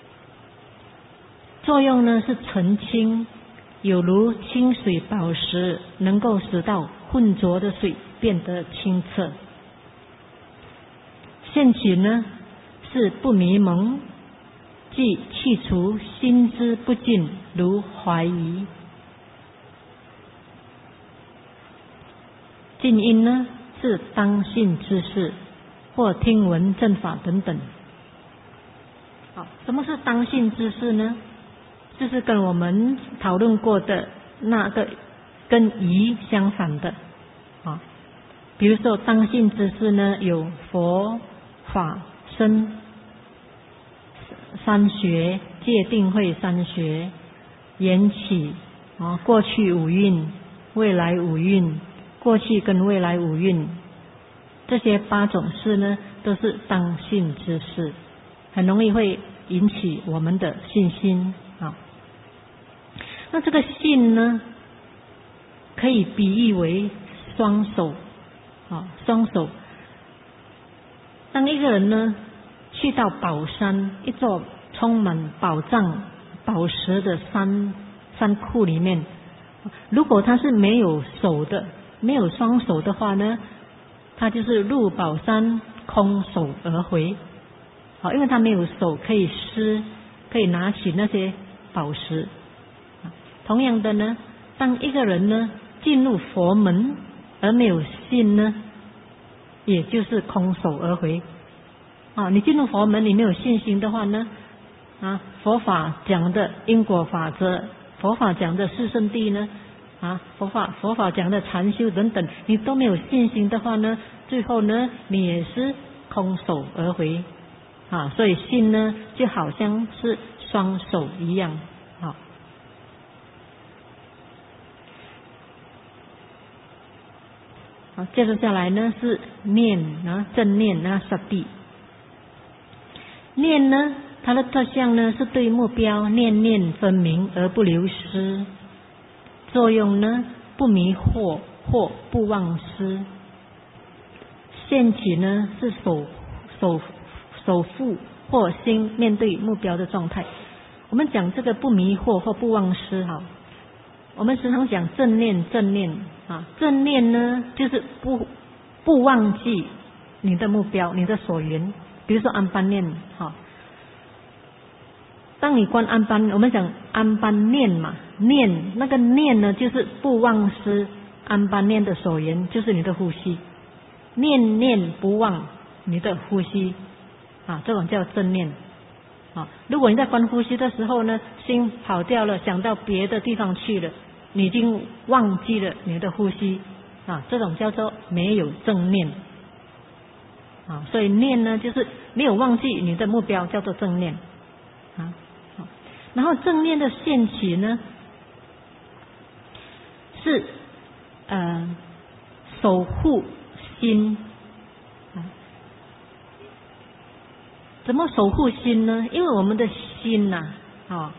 作用呢是澄清，有如清水宝石，能够使到浑浊的水变得清澈。现起呢是不迷蒙，即去除心之不净，如怀疑。静音呢是当信之事，或听闻正法等等。好，什么是当信之事呢？就是跟我们讨论过的那个跟疑相反的啊。比如说当信之事呢，有佛法僧三学、戒定慧三学、缘起啊、过去五蕴、未来五蕴。过去跟未来五蕴，这些八种事呢，都是当信之事，很容易会引起我们的信心啊。那这个信呢，可以比喻为双手啊，双手。当一个人呢，去到宝山，一座充满宝藏、宝石的山山库里面，如果他是没有手的，没有双手的话呢，他就是入宝山空手而回。好，因为他没有手可以施，可以拿起那些宝石。同样的呢，当一个人呢进入佛门而没有信呢，也就是空手而回。啊，你进入佛门，你没有信心的话呢，啊，佛法讲的因果法则，佛法讲的四圣谛呢。啊，佛法佛法讲的禅修等等，你都没有信心的话呢，最后呢，你也是空手而回啊。所以信呢，就好像是双手一样啊。好，接着下来呢是念啊，正念啊，萨谛。念呢，它的特相呢是对目标念念分明而不流失。作用呢，不迷惑或不忘失。现起呢是守守守护或心面对目标的状态。我们讲这个不迷惑或不忘失哈，我们时常讲正念正念啊，正念呢就是不不忘记你的目标，你的所缘。比如说安般念哈。当你观安般，我们讲安般念嘛，念那个念呢，就是不忘失安般念的所缘，就是你的呼吸，念念不忘你的呼吸啊，这种叫正念啊。如果你在观呼吸的时候呢，心跑掉了，想到别的地方去了你已经忘记了你的呼吸啊，这种叫做没有正念啊。所以念呢，就是没有忘记你的目标，叫做正念啊。然后正念的现起呢，是呃守护心。怎么守护心呢？因为我们的心呐、啊，啊，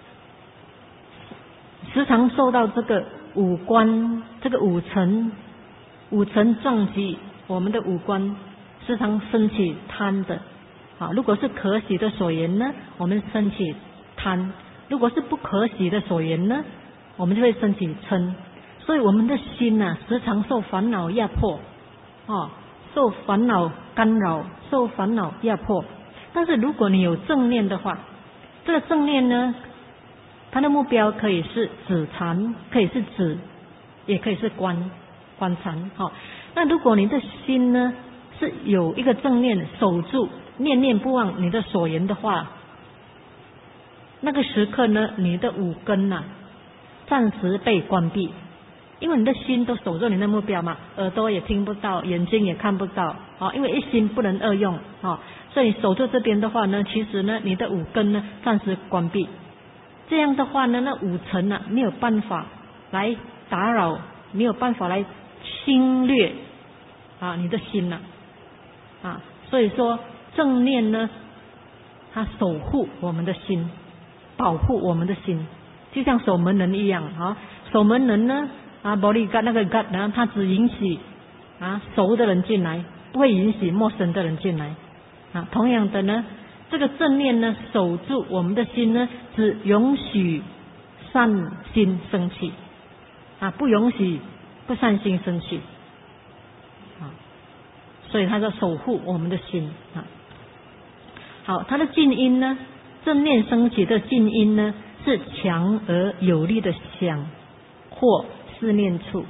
时常受到这个五官、这个五尘、五尘撞击，我们的五官时常升起贪的。啊，如果是可喜的所缘呢，我们升起贪；如果是不可喜的所缘呢，我们就会升起嗔。所以我们的心呐、啊，时常受烦恼压迫，啊，受烦恼干扰，受烦恼压迫。但是如果你有正念的话，这个正念呢，它的目标可以是止禅，可以是止，也可以是观观禅。好、哦，那如果你的心呢是有一个正念守住，念念不忘你的所缘的话，那个时刻呢，你的五根呐、啊，暂时被关闭。因为你的心都守住你的目标嘛，耳朵也听不到，眼睛也看不到，啊，因为一心不能二用，啊，所以守住这边的话呢，其实呢，你的五根呢暂时关闭，这样的话呢，那五尘呢没有办法来打扰，没有办法来侵略啊你的心了，啊，所以说正念呢，它守护我们的心，保护我们的心，就像守门人一样啊，守门人呢。啊，玻璃盖那个盖，然后他只允许啊熟的人进来，不会允许陌生的人进来。啊，同样的呢，这个正念呢，守住我们的心呢，只允许善心升起，啊，不允许不善心升起。啊，所以他在守护我们的心啊。好，它的静音呢，正念升起的静音呢，是强而有力的响或思念处。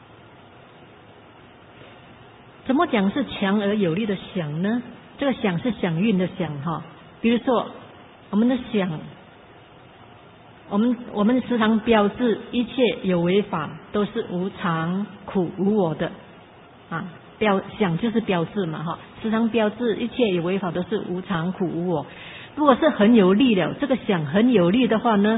怎么讲是强而有力的响呢？这个响是响韵的响哈。比如说我们的响，我们我们时常标志一切有为法都是无常苦无我的啊，标响就是标志嘛哈，时常标志一切有为法都是无常苦无我。如果是很有力的，这个响很有力的话呢，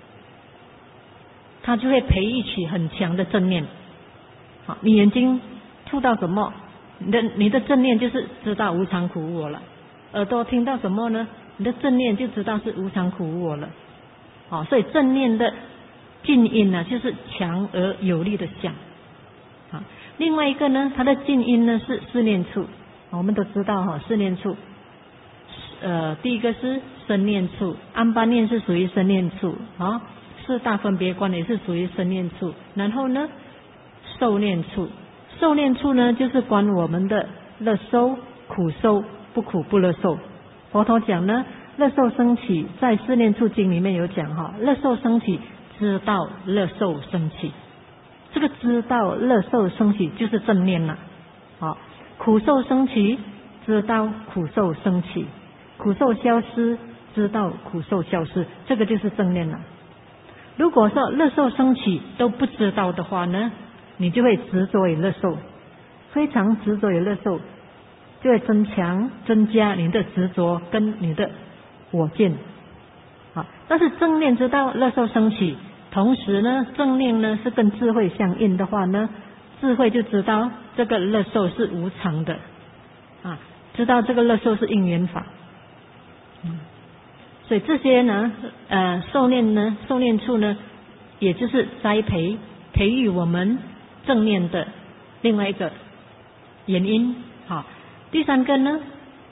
它就会培育起很强的正念。好，你眼睛触到什么，你的你的正念就是知道无常苦无我了。耳朵听到什么呢？你的正念就知道是无常苦无我了。好，所以正念的静音呢，就是强而有力的响。好，另外一个呢，它的静音呢是思念处。我们都知道哈，思念处，呃，第一个是生念处，安般念是属于生念处啊。四大分别观也是属于生念处，然后呢，受念处，受念处呢就是观我们的乐受、苦受、不苦不乐受。佛陀讲呢，乐受升起，在四念处经里面有讲哈，乐受升起，知道乐受升起，这个知道乐受升起就是正念了。好，苦受升起，知道苦受升起，苦受消失，知道苦受消失，这个就是正念了。如果说乐受升起都不知道的话呢，你就会执着于乐受，非常执着于乐受，就会增强增加你的执着跟你的我见。好，但是正念知道乐受升起，同时呢，正念呢是跟智慧相应的话呢，智慧就知道这个乐受是无常的啊，知道这个乐受是因缘法。嗯，所以这些呢，呃，受念呢，受念处呢，也就是栽培、培育我们正念的另外一个原因。好，第三个呢，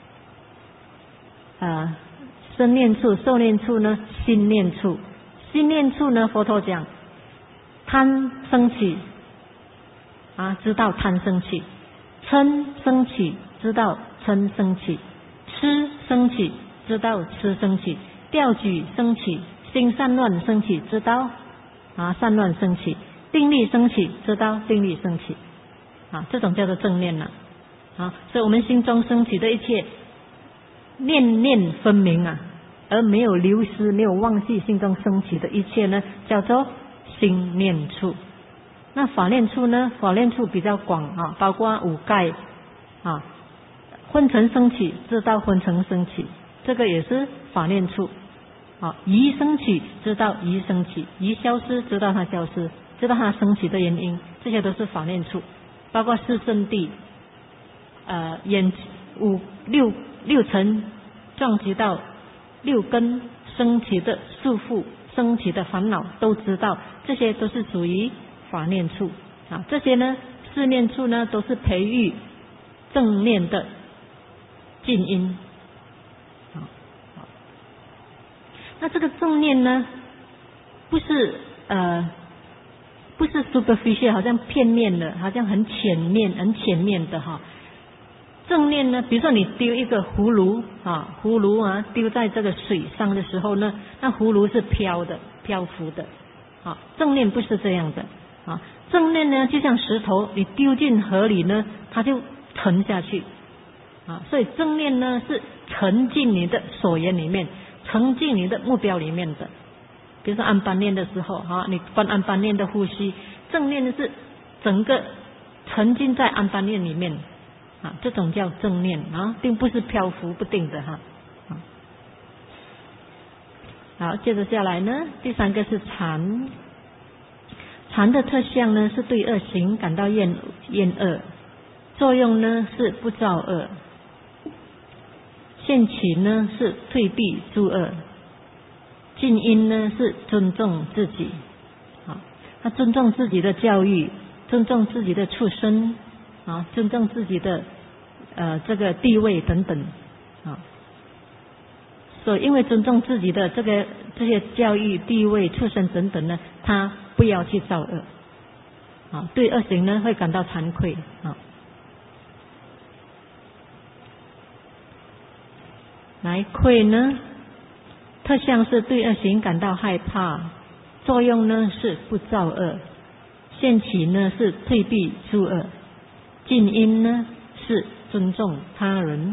呃，生念处、受念处呢，心念处。心念处呢，佛陀讲，贪升起啊，知道贪升起；嗔升起，知道嗔升起；痴升起，知道痴升起；调举升起，心散乱升起，知道啊散乱升起；定力升起，知道定力升起。啊，这种叫做正念了。啊，所以我们心中升起的一切念念分明啊，而没有流失，没有忘记心中升起的一切呢，叫做心念处。那法念处呢？法念处比较广啊，包括五盖啊，昏沉升起，知道昏沉升起，这个也是法念处啊。疑升起，知道疑升起，疑消失，知道它消失，知道它升起的原因，这些都是法念处。包括四圣谛，呃，眼五六六尘撞击到六根升起的束缚、升起的烦恼，都知道，这些都是属于法念处啊。这些呢，四念处呢，都是培育正念的静因。啊，那这个正念呢，不是呃。不是 superficial， 好像片面的，好像很浅面、很浅面的哈。正念呢，比如说你丢一个葫芦啊，葫芦啊丢在这个水上的时候呢，那葫芦是飘的、漂浮的啊。正念不是这样的啊，正念呢就像石头，你丢进河里呢，它就沉下去啊。所以正念呢是沉进你的所缘里面，沉进你的目标里面的。比如说安般念的时候啊，你观安般念的呼吸，正念是整个沉浸在安般念里面啊，这种叫正念啊，并不是漂浮不定的哈。好，接着下来呢，第三个是禅。禅的特相呢是对恶行感到厌厌恶，作用呢是不造恶，现起呢是退避诸恶。静因呢是尊重自己啊，他尊重自己的教育，尊重自己的出身啊，尊重自己的呃这个地位等等啊。所以因为尊重自己的这个这些教育、地位、出身等等呢，他不要去造恶啊，对恶行呢会感到惭愧啊。来愧呢？特相是对恶行感到害怕，作用呢是不造恶，现起呢是退避诸恶，静因呢是尊重他人。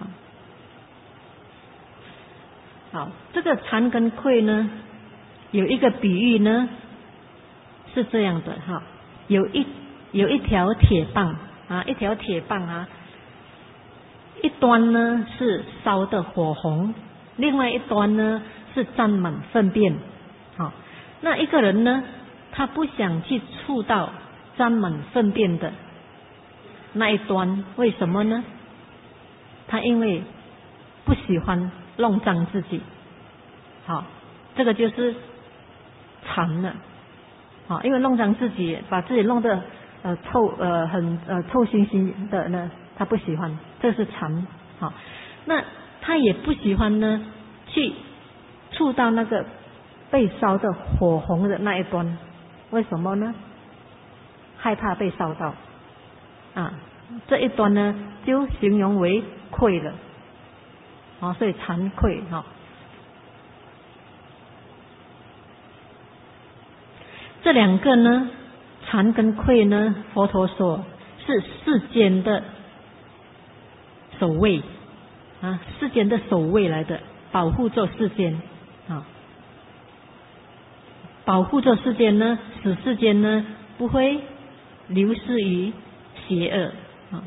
好，这个惭跟愧呢，有一个比喻呢是这样的哈，有一有一条铁棒啊，一条铁棒啊，一端呢是烧的火红。另外一端呢是沾满粪便，好，那一个人呢，他不想去触到沾满粪便的那一端，为什么呢？他因为不喜欢弄脏自己，好，这个就是馋了，好，因为弄脏自己，把自己弄得呃臭呃很呃臭腥腥的呢，他不喜欢，这是馋，好，那他也不喜欢呢，去触到那个被烧的火红的那一端，为什么呢？害怕被烧到啊，这一端呢就形容为愧了，啊，所以惭愧哈。这两个呢，惭跟愧呢，佛陀说是世间的守卫。啊，世间的守卫来的，保护着世间啊，保护着世间呢，使世间呢不会流失于邪恶啊。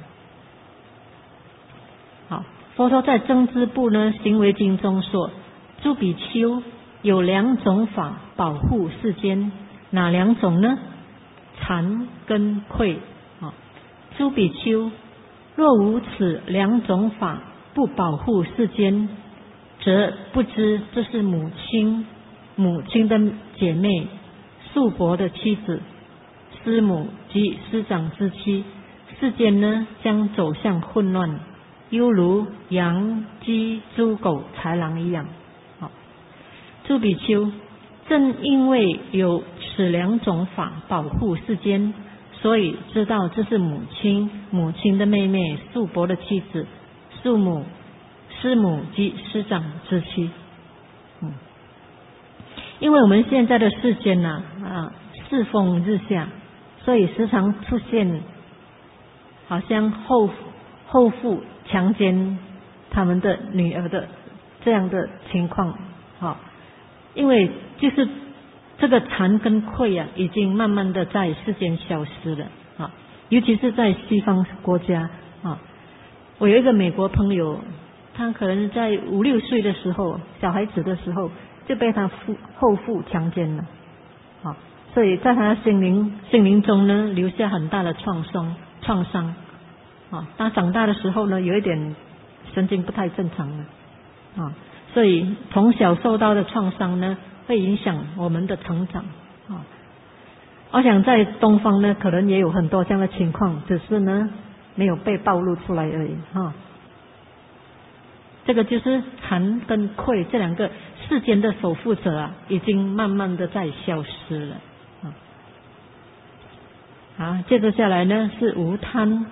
好，佛陀在增支部呢行为经中说，诸比丘有两种法保护世间，哪两种呢？惭跟愧啊。诸比丘若无此两种法不保护世间，则不知这是母亲、母亲的姐妹、宿婆的妻子、师母及师长之妻，世间呢将走向混乱，犹如羊、鸡、猪、狗、豺狼一样。好，诸比丘，正因为有此两种法保护世间，所以知道这是母亲、母亲的妹妹、宿婆的妻子、宿母、师母及师长之妻。嗯，因为我们现在的世间呢、啊，啊，世风日下，所以时常出现好像后后父强奸他们的女儿的这样的情况。好，因为就是这个惭跟愧啊，已经慢慢的在世间消失了啊，尤其是在西方国家啊。我有一个美国朋友，他可能在五六岁的时候，小孩子的时候就被他父后父强奸了啊，所以在他心灵心灵中呢，留下很大的创伤创伤啊。他长大的时候呢，有一点神经不太正常了啊，所以从小受到的创伤呢，会影响我们的成长啊。我想在东方呢，可能也有很多这样的情况，只是呢没有被暴露出来而已哈。这个就是惭跟愧这两个世间的守护者啊，已经慢慢的在消失了啊。好，接着下来呢是无贪。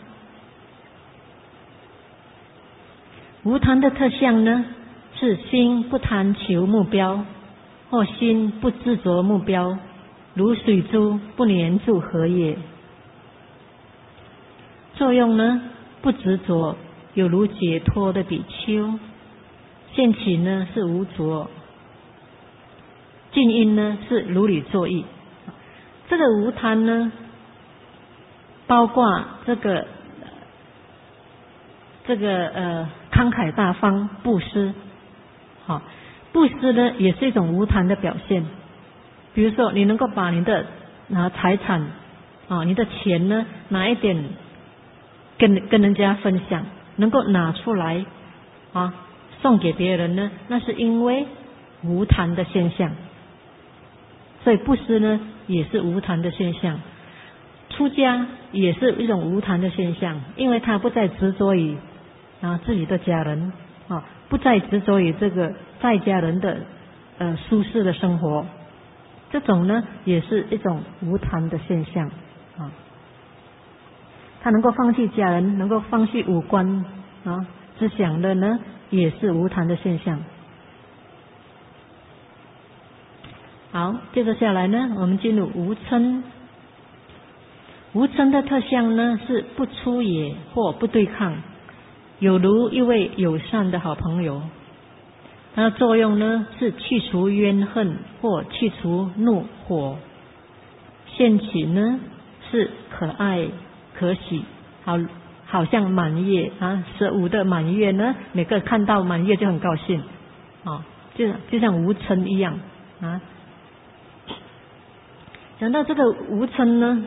无贪的特相呢，是心不贪求目标，或心不执着目标，如水珠不粘住荷叶。作用呢，不执着，有如解脱的比丘。现起呢是无着，静因呢是如理作意。这个无贪呢，包括这个这个呃慷慨大方布施，好，布施呢也是一种无贪的表现。比如说，你能够把你的拿财产啊，你的钱呢拿一点跟跟人家分享，能够拿出来啊送给别人呢，那是因为无贪的现象。所以布施呢也是无贪的现象，出家也是一种无贪的现象，因为他不再执着于啊自己的家人啊，不再执着于这个在家人的呃舒适的生活，这种呢也是一种无贪的现象啊。他能够放弃家人，能够放弃五官啊之想的呢，也是无贪的现象。好，接着下来呢，我们进入无嗔。无嗔的特相呢，是不出野或不对抗，有如一位友善的好朋友。它的作用呢，是去除怨恨或去除怒火。现起呢，是可爱可喜，好好像满月啊，十五的满月呢，每个看到满月就很高兴啊，就就像无嗔一样啊。讲到这个无嗔呢，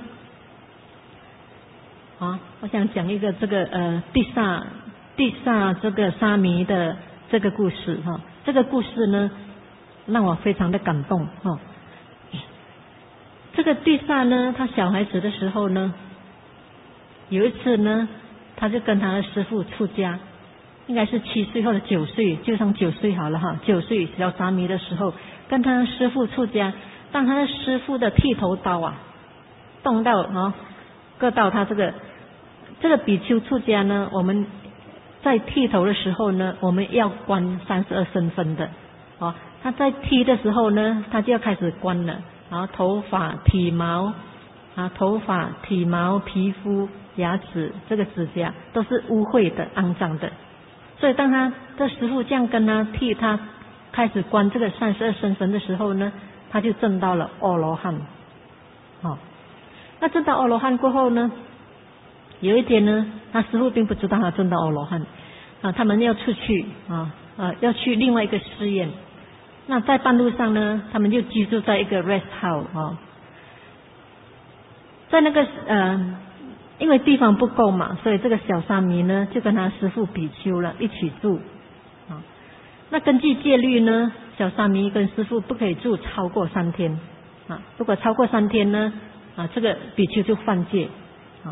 啊，我想讲一个这个呃地萨地萨这个沙弥的这个故事哈、啊。这个故事呢，让我非常的感动哈、啊。这个地萨呢，他小孩子的时候呢，有一次呢，他就跟他的师父出家，应该是七岁或者九岁，就算九岁好了哈。九岁小沙弥的时候，跟他的师父出家。当他的师父的剃头刀啊，动到啊，割到他这个这个比丘出家呢，我们在剃头的时候呢，我们要观三十二身分的啊。他在剃的时候呢，他就要开始观了啊，头发、体毛啊，头发、体毛、皮肤、牙齿，这个指甲都是污秽的、肮脏的。所以当他的师父这样跟他剃，他开始观这个三十二身分的时候呢，他就证到了阿罗汉，哦，那证到阿罗汉过后呢，有一天呢，他师父并不知道他证到阿罗汉啊，他们要出去啊，呃，要去另外一个寺院。那在半路上呢，他们就居住在一个 rest house 啊，在那个呃，因为地方不够嘛，所以这个小沙弥呢就跟他师父比丘了一起住啊。那根据戒律呢，小沙弥跟师父不可以住超过三天啊，如果超过三天呢啊，这个比丘就犯戒啊。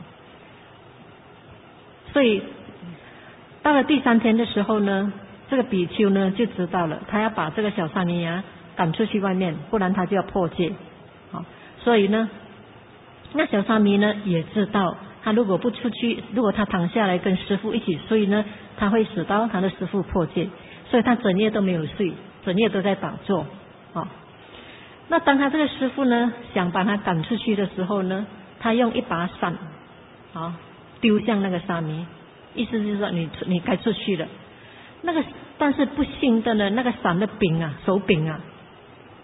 所以到了第三天的时候呢，这个比丘呢就知道了，他要把这个小沙弥啊赶出去外面，不然他就要破戒啊。所以呢，那小沙弥呢也知道，他如果不出去，如果他躺下来跟师父一起睡呢，他会使到他的师父破戒。所以他整夜都没有睡，整夜都在打坐啊。那当他这个师父呢想把他赶出去的时候呢，他用一把伞啊丢向那个沙弥，意思就是说你你该出去了。那个但是不幸的呢，那个伞的柄啊手柄啊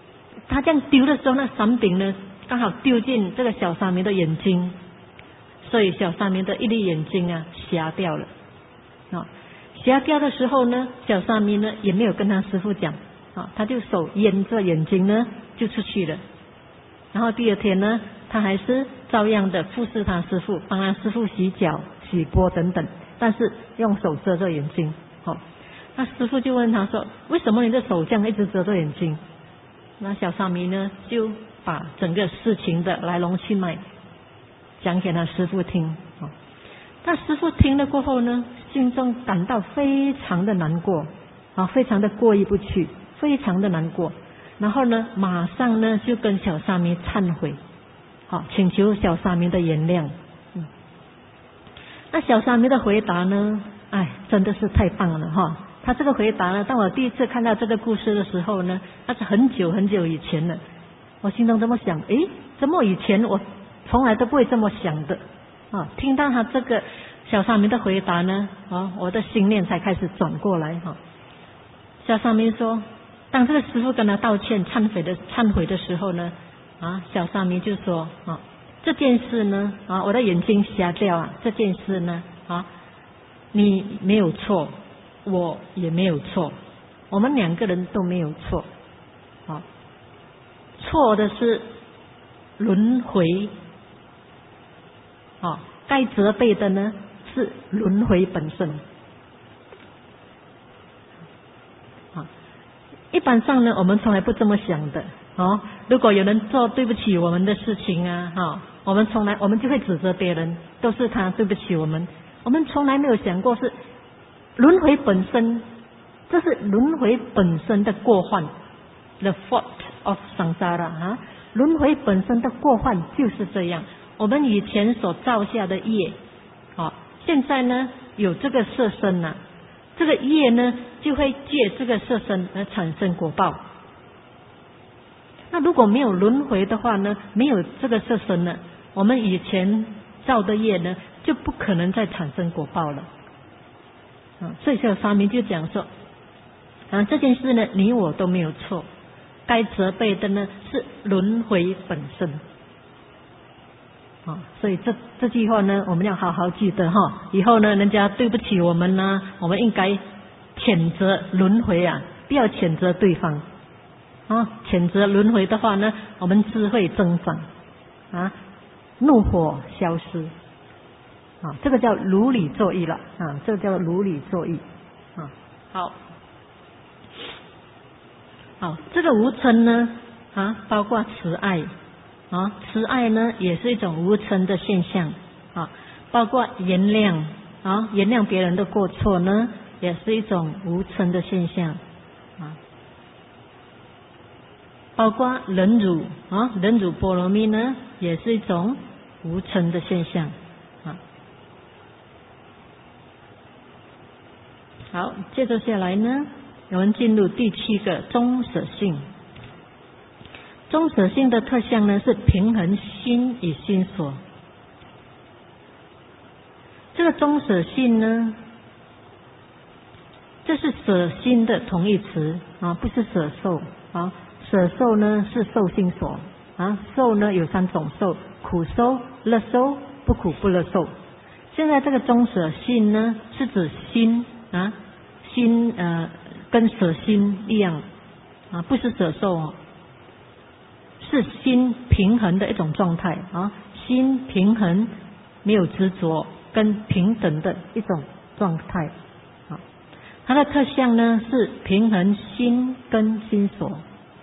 他这样丢的时候，那伞柄呢刚好丢进这个小沙弥的眼睛，所以小沙弥的一粒眼睛啊瞎掉了。啊，瞎掉的时候呢，小沙弥呢也没有跟他师父讲啊，他就手掩着眼睛呢就出去了。然后第二天呢，他还是照样的服侍他师父，帮他师父洗脚、洗钵等等，但是用手遮着眼睛。好，那师父就问他说：“为什么你的手这样一直遮着眼睛？”那小沙弥呢就把整个事情的来龙去脉讲给他师父听。那师父听了过后呢，心中感到非常的难过啊，非常的过意不去，非常的难过。然后呢，马上呢就跟小沙弥忏悔，好，请求小沙弥的原谅。嗯，那小沙弥的回答呢，哎，真的是太棒了哈！他这个回答呢，当我第一次看到这个故事的时候呢，那是很久很久以前了。我心中这么想，诶，怎么以前我从来都不会这么想的啊？听到他这个小沙弥的回答呢，啊，我的心念才开始转过来哈。小沙弥说，当这个师父跟他道歉、忏悔的忏悔的时候呢，啊，小沙弥就说啊，这件事呢，啊，我的眼睛瞎掉啊，这件事呢，啊，你没有错。我也没有错，我们两个人都没有错，啊，错的是轮回，啊，该责备的呢是轮回本身，啊，一般上呢，我们从来不这么想的，哦，如果有人做对不起我们的事情啊，哈，我们从来我们就会指责别人，都是他对不起我们，我们从来没有想过是。轮回本身，这是轮回本身的过患 ，the fault of samsara 啊，轮回本身的过患就是这样。我们以前所造下的业，啊，现在呢有这个色身啊，这个业呢就会借这个色身而产生果报。那如果没有轮回的话呢，没有这个色身呢，我们以前造的业呢就不可能再产生果报了。啊，所以小沙弥就讲说，啊，这件事呢，你我都没有错，该责备的呢是轮回本身。啊，所以这这句话呢，我们要好好记得哈。以后呢，人家对不起我们呢，我们应该谴责轮回啊，不要谴责对方。啊，谴责轮回的话呢，我们智慧增长，啊，怒火消失。啊，这个叫如理作意了啊，这个叫如理作意啊。好，好，这个无嗔呢啊，包括慈爱啊，慈爱呢也是一种无嗔的现象啊，包括原谅啊，原谅别人的过错呢，也是一种无嗔的现象啊，包括忍辱啊，忍辱波罗蜜呢，也是一种无嗔的现象。好，接着下来呢，我们进入第七个中舍性。中舍性的特项呢是平衡心与心所。这个中舍性呢，这是舍心的同义词啊，不是舍受啊。舍受呢是受心所啊，受呢有三种受：苦受、乐受、不苦不乐受。现在这个中舍性呢，是指心。啊，心呃跟舍心一样啊，不是舍受哦，是心平衡的一种状态啊，心平衡没有执着跟平等的一种状态啊。它的特项呢是平衡心跟心所，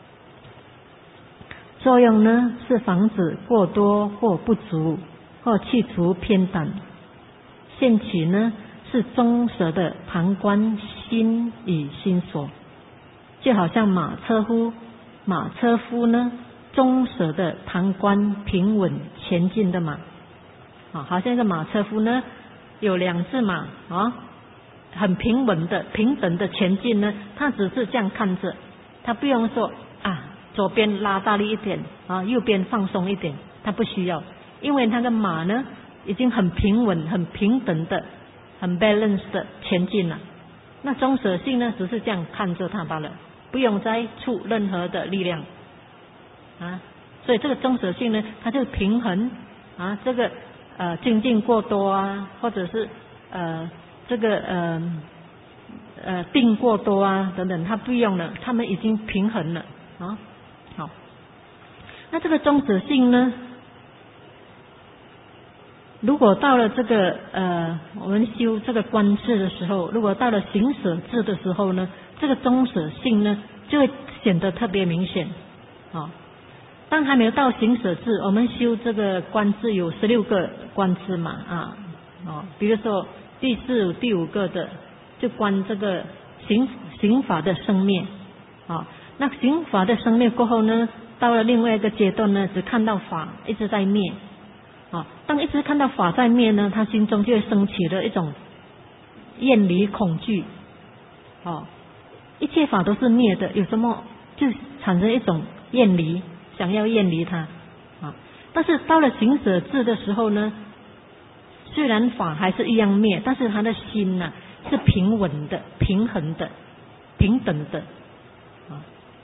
作用呢是防止过多或不足，或去除偏袒，现起呢。是中舍的旁观心与心所，就好像马车夫，马车夫呢，中舍的旁观平稳前进的马，啊，好像一个马车夫呢，有两只马啊，很平稳的、平等的前进呢，他只是这样看着，他不用说啊，左边拉大力一点啊，右边放松一点，他不需要，因为那个马呢，已经很平稳、很平等的。很 balance 的前进了，那中舍性呢，只是这样看着它罢了，不用再出任何的力量啊，所以这个中舍性呢，它就平衡啊，这个呃精进过多啊，或者是呃这个呃呃定过多啊等等，它不用了，它们已经平衡了啊。好，那这个中舍性呢，如果到了这个呃我们修这个观智的时候，如果到了行舍智的时候呢，这个中舍性呢就会显得特别明显啊。当还没有到行舍智，我们修这个观智有十六个观智嘛啊哦，比如说第四第五个的就观这个行行法的生灭啊，那行法的生灭过后呢，到了另外一个阶段呢，只看到法一直在灭啊。当一直看到法在灭呢，他心中就会升起了一种厌离恐惧哦，一切法都是灭的，有什么就产生一种厌离，想要厌离它啊。但是到了行舍智的时候呢，虽然法还是一样灭，但是他的心呢、啊、是平稳的、平衡的、平等的啊。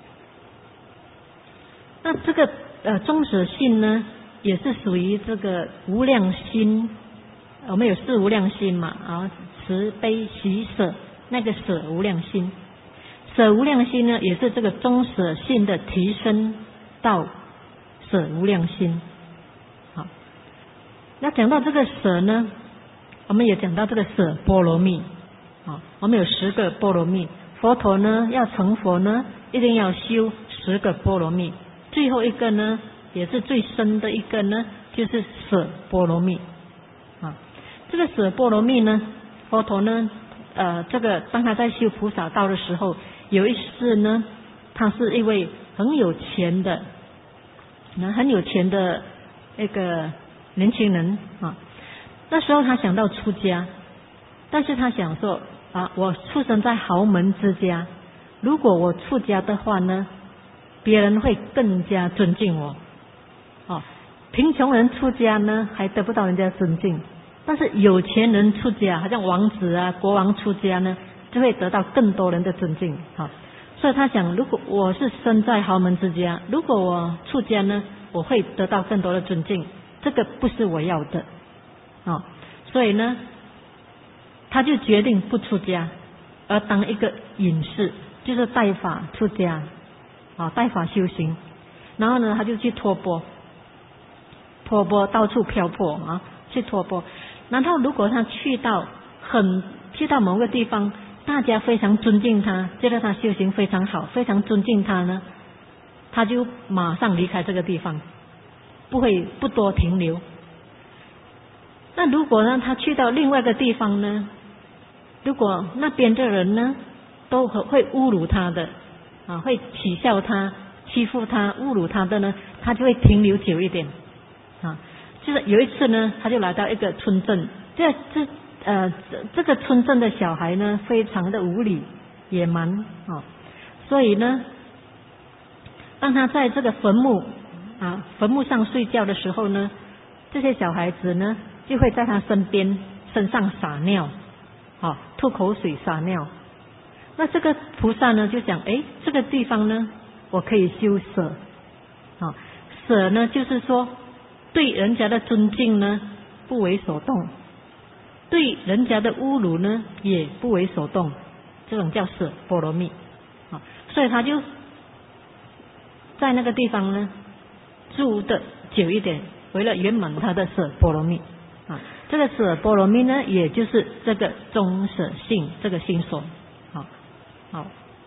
那这个呃中舍性呢，也是属于这个无量心，我们有四无量心嘛啊，慈悲喜舍，那个舍无量心，舍无量心呢，也是这个中舍性的提升到舍无量心。好，那讲到这个舍呢，我们也讲到这个舍波罗蜜啊，我们有十个波罗蜜，佛陀呢要成佛呢，一定要修十个波罗蜜，最后一个呢，也是最深的一个呢，就是舍波罗蜜啊。这个舍波罗蜜呢，佛陀呢，呃，这个当他在修菩萨道的时候，有一次呢，他是一位很有钱的，很有钱的一个年轻人啊。那时候他想到出家，但是他想说啊，我出生在豪门之家，如果我出家的话呢，别人会更加尊敬我。哦，贫穷人出家呢，还得不到人家尊敬，但是有钱人出家，好像王子啊、国王出家呢，就会得到更多人的尊敬。好，所以他想，如果我是生在豪门之家，如果我出家呢，我会得到更多的尊敬，这个不是我要的。哦，所以呢，他就决定不出家，而当一个隐士，就是带法出家，啊，带法修行。然后呢，他就去托钵，托钵到处漂泊啊，去托钵。然后如果他去到很去到某个地方，大家非常尊敬他，觉得他修行非常好，非常尊敬他呢，他就马上离开这个地方，不会不多停留。那如果呢，他去到另外一个地方呢，如果那边的人呢，都会侮辱他的啊，会取笑他、欺负他、侮辱他的呢，他就会停留久一点啊。就是有一次呢，他就来到一个村镇，这这呃这这个村镇的小孩呢，非常的无理、野蛮啊，所以呢，当他在这个坟墓啊坟墓上睡觉的时候呢，这些小孩子呢，就会在他身边身上撒尿，啊，吐口水撒尿。那这个菩萨呢就想，哎，这个地方呢，我可以修舍，啊，舍呢就是说对人家的尊敬呢不为所动，对人家的侮辱呢也不为所动，这种叫舍波罗蜜，啊，所以他就在那个地方呢住的久一点，为了圆满他的舍波罗蜜啊。这个舍波罗蜜呢，也就是这个中舍性这个心所。好，好，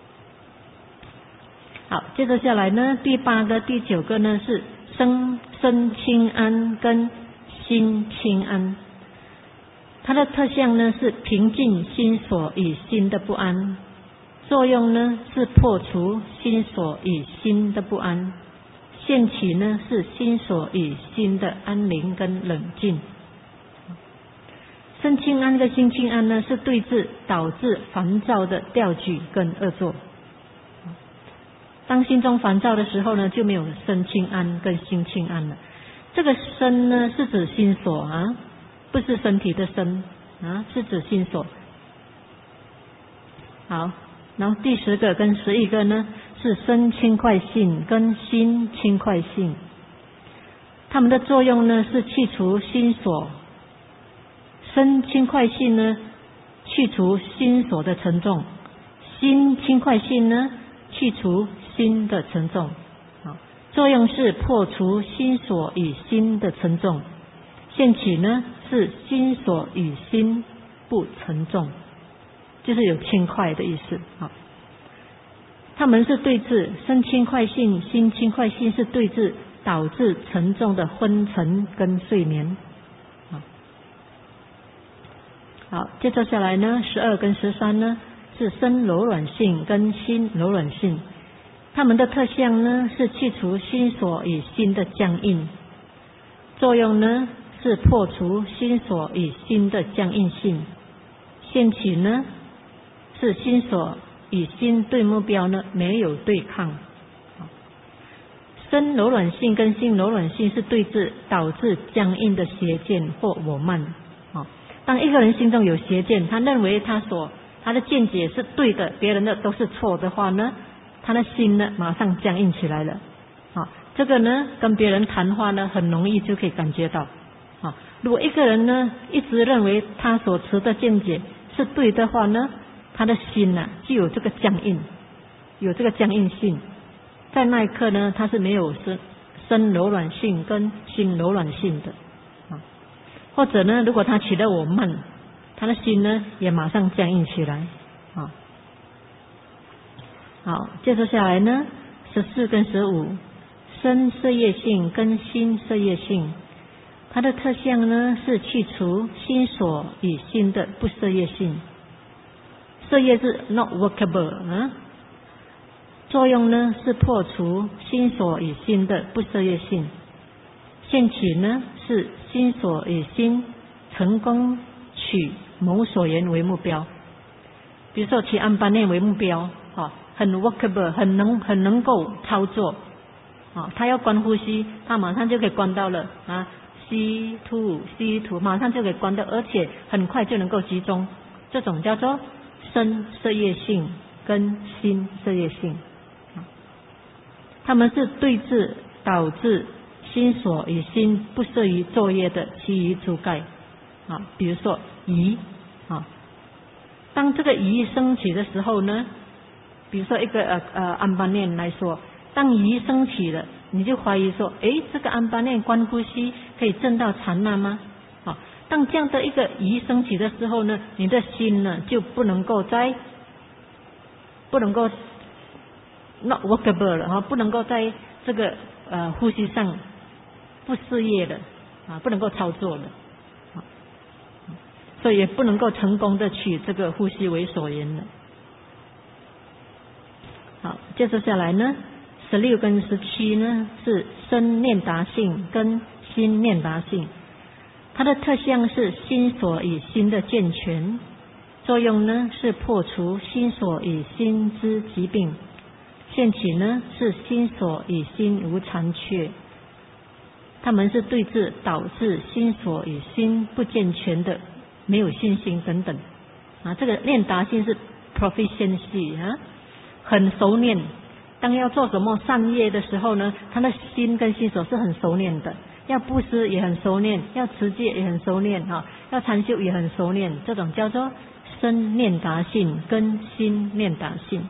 好，接着下来呢，第八个、第九个呢是身身轻安跟心轻安。它的特相呢是平静心所与心的不安，作用呢是破除心所与心的不安，现起呢是心所与心的安宁跟冷静。身轻安跟心轻安呢是对治导致烦躁的调举跟恶作。当心中烦躁的时候呢，就没有身轻安跟心轻安了。这个身呢是指心所啊，不是身体的身啊，是指心所。好，然后第十个跟十一个呢是是身轻快性跟心轻快性。它们的作用呢是去除心所，身轻快性呢去除心所的沉重，心轻快性呢去除心的沉重。作用是破除心所与心的沉重，现起呢是心所与心不沉重，就是有轻快的意思。它们是对治，身轻快性、心轻快性是对治导致沉重的昏沉跟睡眠。好，接着下来呢，十二跟十三呢是身柔软性跟心柔软性。它们的特相呢是去除心所与心的僵硬，作用呢是破除心所与心的僵硬性，现起呢是心所与心对目标呢没有对抗。身柔软性跟心柔软性是对治导致僵硬的邪见或我慢。当一个人心中有邪见，他认为他所他的见解是对的，别人的都是错的话呢，他的心呢马上僵硬起来了。啊，这个呢跟别人谈话呢很容易就可以感觉到。啊，如果一个人呢一直认为他所持的见解是对的话呢，他的心呢就有这个僵硬，有这个僵硬性。在那一刻呢，他是没有身身柔软性跟心柔软性的。啊，或者呢，如果他起了我慢，他的心呢也马上僵硬起来。啊。好，接着下来呢，十四跟十五，身色业性跟心色业性，它的特相呢是去除心所与心的不色业性。色业是 not workable 啊，作用呢是破除心所与心的不色业性，现起呢是心所与心成功取某所缘为目标。比如说取安般念为目标，啊，很 workable， 很能很能够操作。啊，他要关呼吸，他马上就可以关到了啊，吸吐吸吐，马上就可以关到，而且很快就能够集中。这种叫做身色业性跟心色业性，他们是对治导致心所与心不摄于作业的其余诸盖。啊，比如说疑啊，当这个疑升起的时候呢，比如说一个呃呃安般念来说，当疑升起了，你就怀疑说，诶，这个安般念观呼吸可以证到禅那吗？啊，当这样的一个疑升起的时候呢，你的心呢就不能够再不能够 not workable 了啊，不能够在这个呃呼吸上不事业了啊，不能够操作了。所以也不能够成功的取这个呼吸为所缘了。好，接着下来呢，十六跟十七呢是身念达性跟心念达性，它的特相是心所与心的健全，作用呢是破除心所与心之疾病，现起呢是心所与心无残缺。他们是对治导致心所与心不健全的没有信心等等啊，这个念达性是 proficiency 啊，很熟练。当要做什么善业的时候呢，他的心跟心所是很熟练的，要布施也很熟练，要持戒也很熟练啊，要禅修也很熟练，这种叫做身念达性跟心念达性。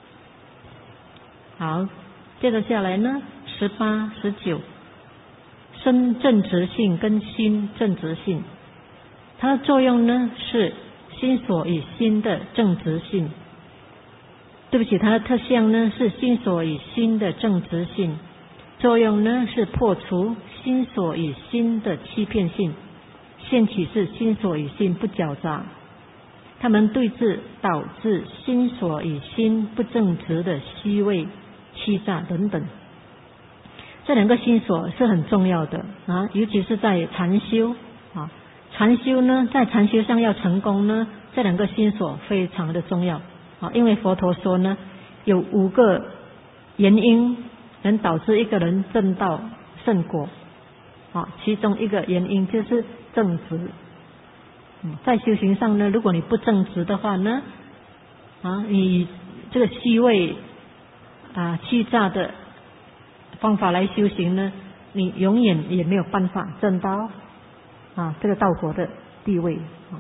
好，接着下来呢，十八、十九，身正直性跟心正直性，它的作用呢是心所与心的正直性。对不起，它的特相呢是心所与心的正直性，作用呢是破除心所与心的欺骗性，现起是心所与心不狡诈。他们对治导致心所与心不正直的虚伪、欺诈等等。这两个心所是很重要的啊，尤其是在禅修啊，禅修呢，在禅修上要成功呢，这两个心所非常的重要啊，因为佛陀说呢，有五个原因能导致一个人证到圣果啊，其中一个原因就是正直。嗯，在修行上呢，如果你不正直的话呢，啊，你这个虚伪啊欺诈的方法来修行呢，你永远也没有办法证到啊这个道果的地位啊。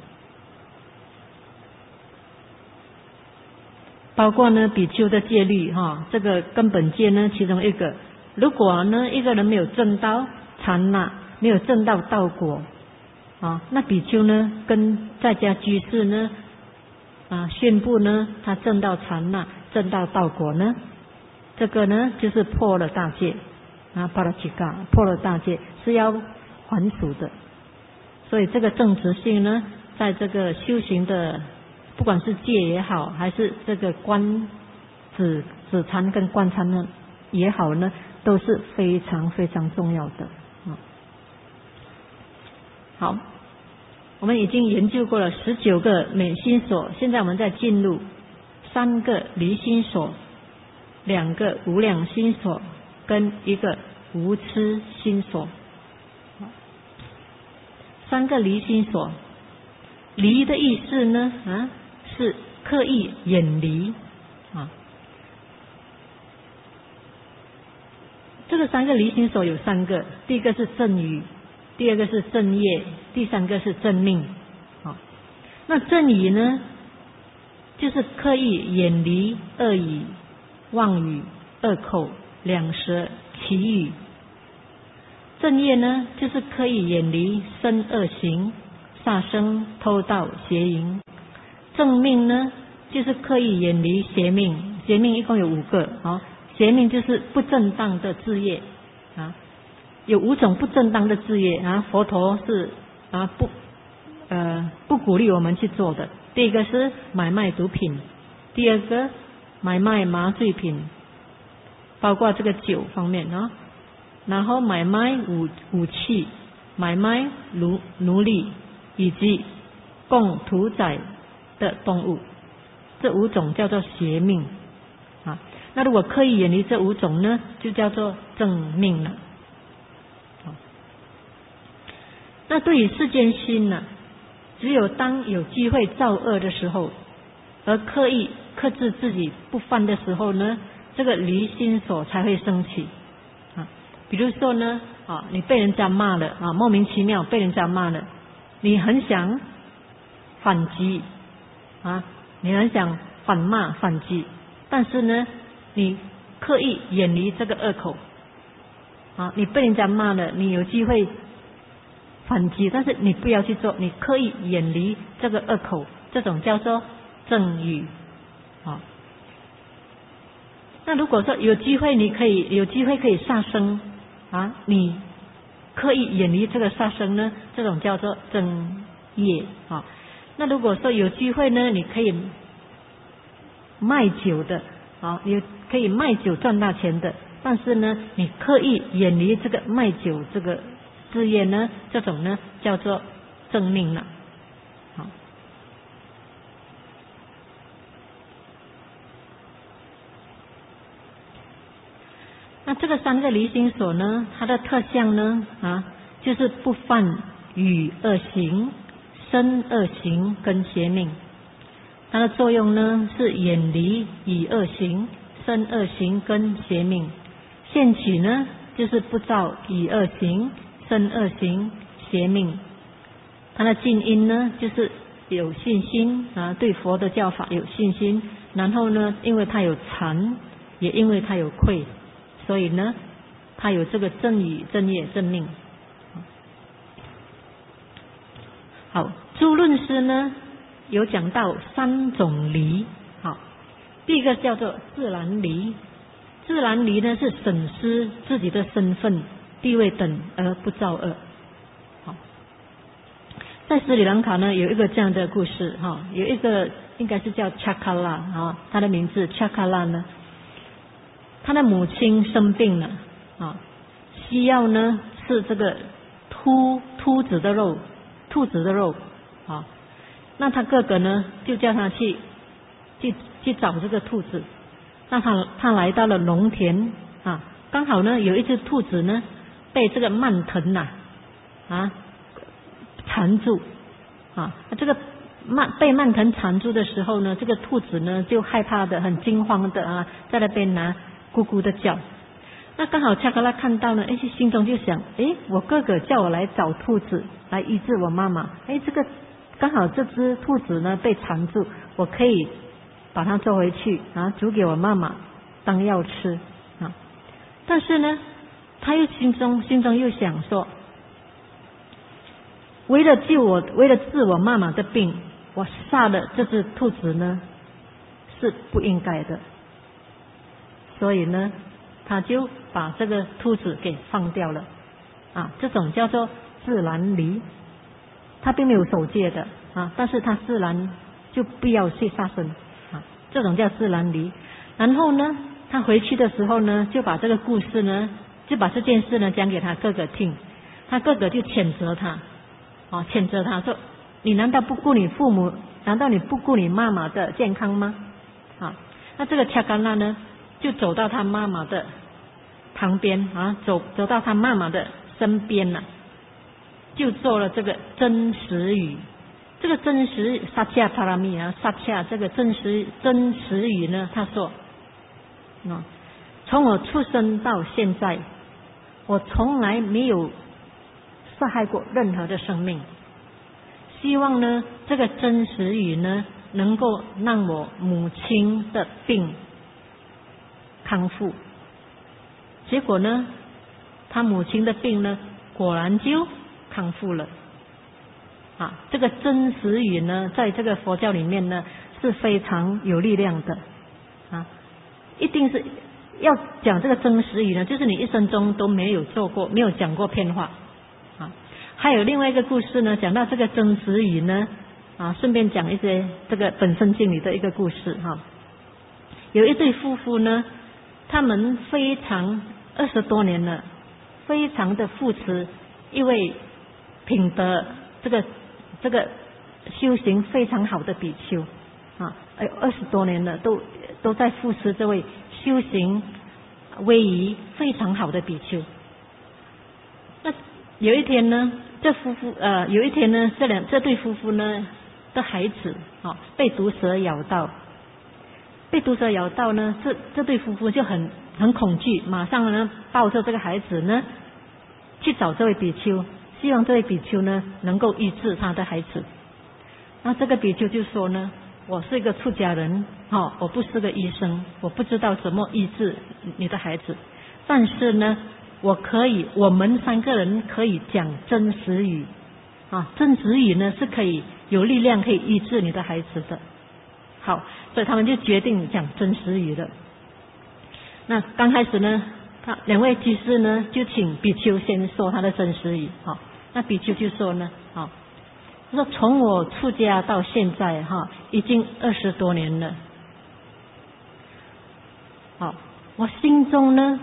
包括呢比丘的戒律哈，这个根本戒呢其中一个，如果呢一个人没有证到禅那，没有证到道果啊，那比丘呢跟在家居士呢啊宣布呢他证到禅那，证到道果呢，这个呢就是破了大戒啊，破了几个破了大戒是要还俗的。所以这个正直性呢，在这个修行的不管是戒也好，还是这个观止止禅跟观禅呢也好呢，都是非常非常重要的。好，我们已经研究过了十九个美心所，现在我们再进入三个离心所，两个无量心所，跟一个无痴心所。三个离心所，离的意思呢啊是刻意远离啊。这个三个离心所有三个，第一个是正语，第二个是正业，第三个是正命啊。那正语呢，就是刻意远离恶语、妄语、恶口、两舌、绮语。正业呢，就是刻意远离身恶行、杀生、偷盗、邪淫。正命呢，就是刻意远离邪命，邪命一共有五个啊。邪命就是不正当的志业啊，有五种不正当的志业啊，佛陀是啊不呃不鼓励我们去做的。第一个是买卖毒品，第二个买卖麻醉品，包括这个酒方面啊，然后买卖武武器，买卖奴奴隶，以及供屠宰的动物，这五种叫做邪命啊。那如果刻意远离这五种呢，就叫做正命了。那对于世间心呢，只有当有机会造恶的时候，而刻意克制自己不犯的时候呢，这个离心所才会升起啊。比如说呢啊，你被人家骂了啊，莫名其妙被人家骂了，你很想反击啊，你很想反骂反击，但是呢你刻意远离这个恶口啊，你被人家骂了，你有机会反击，但是你不要去做，你刻意远离这个恶口，这种叫做正语啊。那如果说有机会，你可以有机会可以杀生啊，你刻意远离这个杀生呢，这种叫做正业啊。那如果说有机会呢，你可以卖酒的啊，你可以卖酒赚大钱的，但是呢，你刻意远离这个卖酒这个事业呢，这种呢叫做正命了。好，那这个三个离心所呢，它的特相呢啊，就是不犯语恶行、身恶行跟邪命。它的作用呢是远离语恶行、身恶行跟邪命。现起呢就是不造语恶行、身恶行、邪命。它的静音呢就是有信心啊，对佛的教法有信心，然后呢因为他有禅，也因为他有愧，所以呢他有这个正语、正业、正命。好，诸论师呢有讲到三种离。好，第一个叫做自然离。自然离呢是审视自己的身份地位等而不造恶。好，在斯里兰卡呢有一个这样的故事哈，有一个应该是叫恰卡拉啊，他的名字恰卡拉呢，他的母亲生病了啊，需要呢吃这个秃秃子的肉，兔子的肉啊。那他哥哥呢就叫他去去去找这个兔子。那他他来到了农田啊，刚好呢有一只兔子呢被这个蔓藤呐啊缠住啊，这个蔓被蔓藤缠住的时候呢，这个兔子呢就害怕的很惊慌的啊，在那边呢咕咕的叫。那刚好恰克拉看到呢，哎，心中就想，哎，我哥哥叫我来找兔子来医治我妈妈，哎，这个刚好这只兔子呢被缠住，我可以把它捉回去，然后煮给我妈妈当药吃啊。但是呢，他又心中心中又想说，为了救我，为了治我妈妈的病，我杀了这只兔子呢是不应该的，所以呢，他就把这个兔子给放掉了啊。这种叫做自然离，他并没有守戒的啊，但是他自然就不要去杀生啊，这种叫自然离。然后呢，他回去的时候呢，就把这个故事呢，就把这件事呢讲给他哥哥听，他哥哥就谴责他啊，谴责他说，你难道不顾你父母，难道你不顾你妈妈的健康吗？啊，那这个恰干拉呢，就走到他妈妈的旁边啊，走走到他妈妈的身边了、啊，就做了这个真实语。这个真实萨恰帕拉米啊，萨恰这个真实真实语呢，他说，啊，从我出生到现在，我从来没有杀害过任何的生命。希望呢，这个真实语呢，能够让我母亲的病康复。结果呢，他母亲的病呢，果然就康复了。啊，这个真实语呢，在这个佛教里面呢，是非常有力量的啊！一定是要讲这个真实语呢，就是你一生中都没有做过，没有讲过骗话啊。还有另外一个故事呢，讲到这个真实语呢，啊，顺便讲一些这个本身经里的一个故事哈、啊。有一对夫妇呢，他们非常二十多年了，非常的扶持一位品德这个。这个修行非常好的比丘啊，哎，二十多年了，都都在扶持这位修行威仪非常好的比丘。那有一天呢，这夫妇呃，有一天呢，这两这对夫妇呢的孩子啊被毒蛇咬到，被毒蛇咬到呢，这这对夫妇就很很恐惧，马上呢抱着这个孩子呢去找这位比丘。希望这位比丘呢能够医治他的孩子。那这个比丘就说呢，我是一个出家人，哦，我不是个医生，我不知道怎么医治你的孩子，但是呢，我可以，我们三个人可以讲真实语啊，真实语呢是可以有力量可以医治你的孩子的。好，所以他们就决定讲真实语了。那刚开始呢，他两位居士呢就请比丘先说他的真实语，好。那比丘就说呢，啊，他说从我出家到现在哈，已经二十多年了，好，我心中呢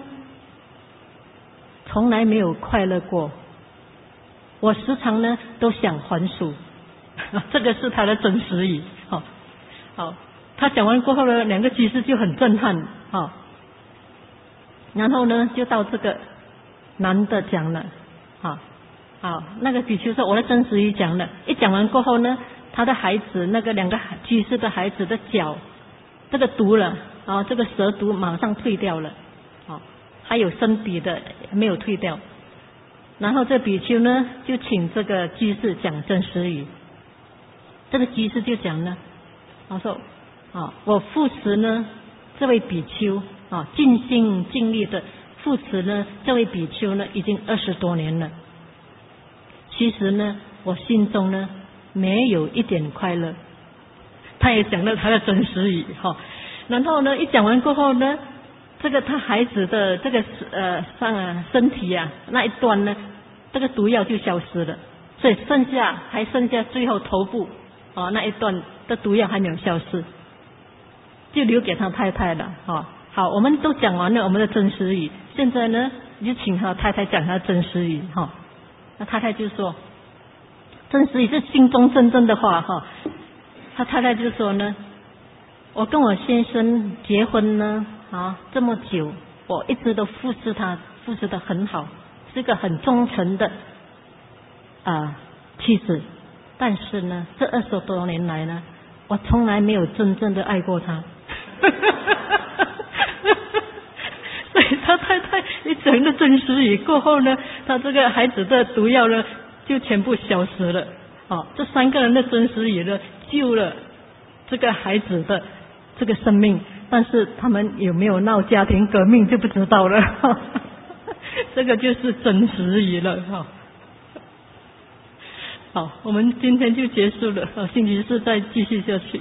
从来没有快乐过，我时常呢都想还俗，这个是他的真实语，好，好，他讲完过后呢，两个居士就很震撼，啊，然后呢就到这个男的讲了，啊。好，那个比丘说我的真实语讲了，一讲完过后呢，他的孩子那个两个居士的孩子的脚这个毒了啊，这个蛇毒马上退掉了，啊，还有身体的没有退掉。然后这比丘呢就请这个居士讲真实语，这个居士就讲呢，他说啊，我扶持呢这位比丘啊，尽心尽力的扶持呢这位比丘呢，已经二十多年了。其实呢，我心中呢没有一点快乐。他也讲了他的真实语哈、哦，然后呢，一讲完过后呢，这个他孩子的这个呃上啊身体啊那一段呢，这个毒药就消失了，所以剩下还剩下最后头部啊、哦、那一段的毒药还没有消失，就留给他太太了哈、哦。好，我们都讲完了我们的真实语，现在呢，就请他太太讲他的真实语哈。哦那太太就说，真实语是心中真正的话哈。他太太就说呢，我跟我先生结婚呢啊这么久，我一直都扶持他，扶持得很好，是个很忠诚的啊、呃、妻子。但是呢，这二十多年来呢，我从来没有真正的爱过他。 真实语过后呢，他这个孩子的毒药呢就全部消失了。哦，这三个人的真实语呢救了这个孩子的这个生命，但是他们有没有闹家庭革命就不知道了。这个就是真实语了哈。好，我们今天就结束了，星期四再继续下去。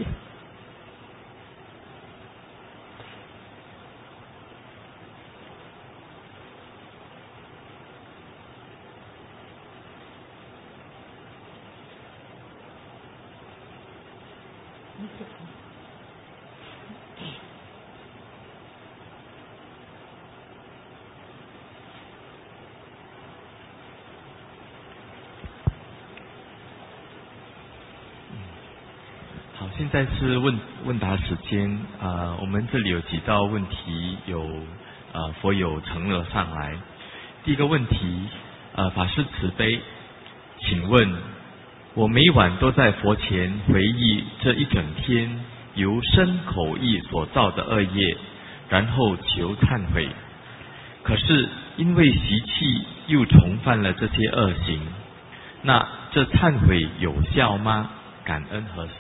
好，现在是问问答时间。呃，我们这里有几道问题，有呃佛友承了上来。第一个问题，呃，法师慈悲，请问我每晚都在佛前回忆这一整天由身口意所造的恶业，然后求忏悔。可是因为习气又重犯了这些恶行，那这忏悔有效吗？感恩何时？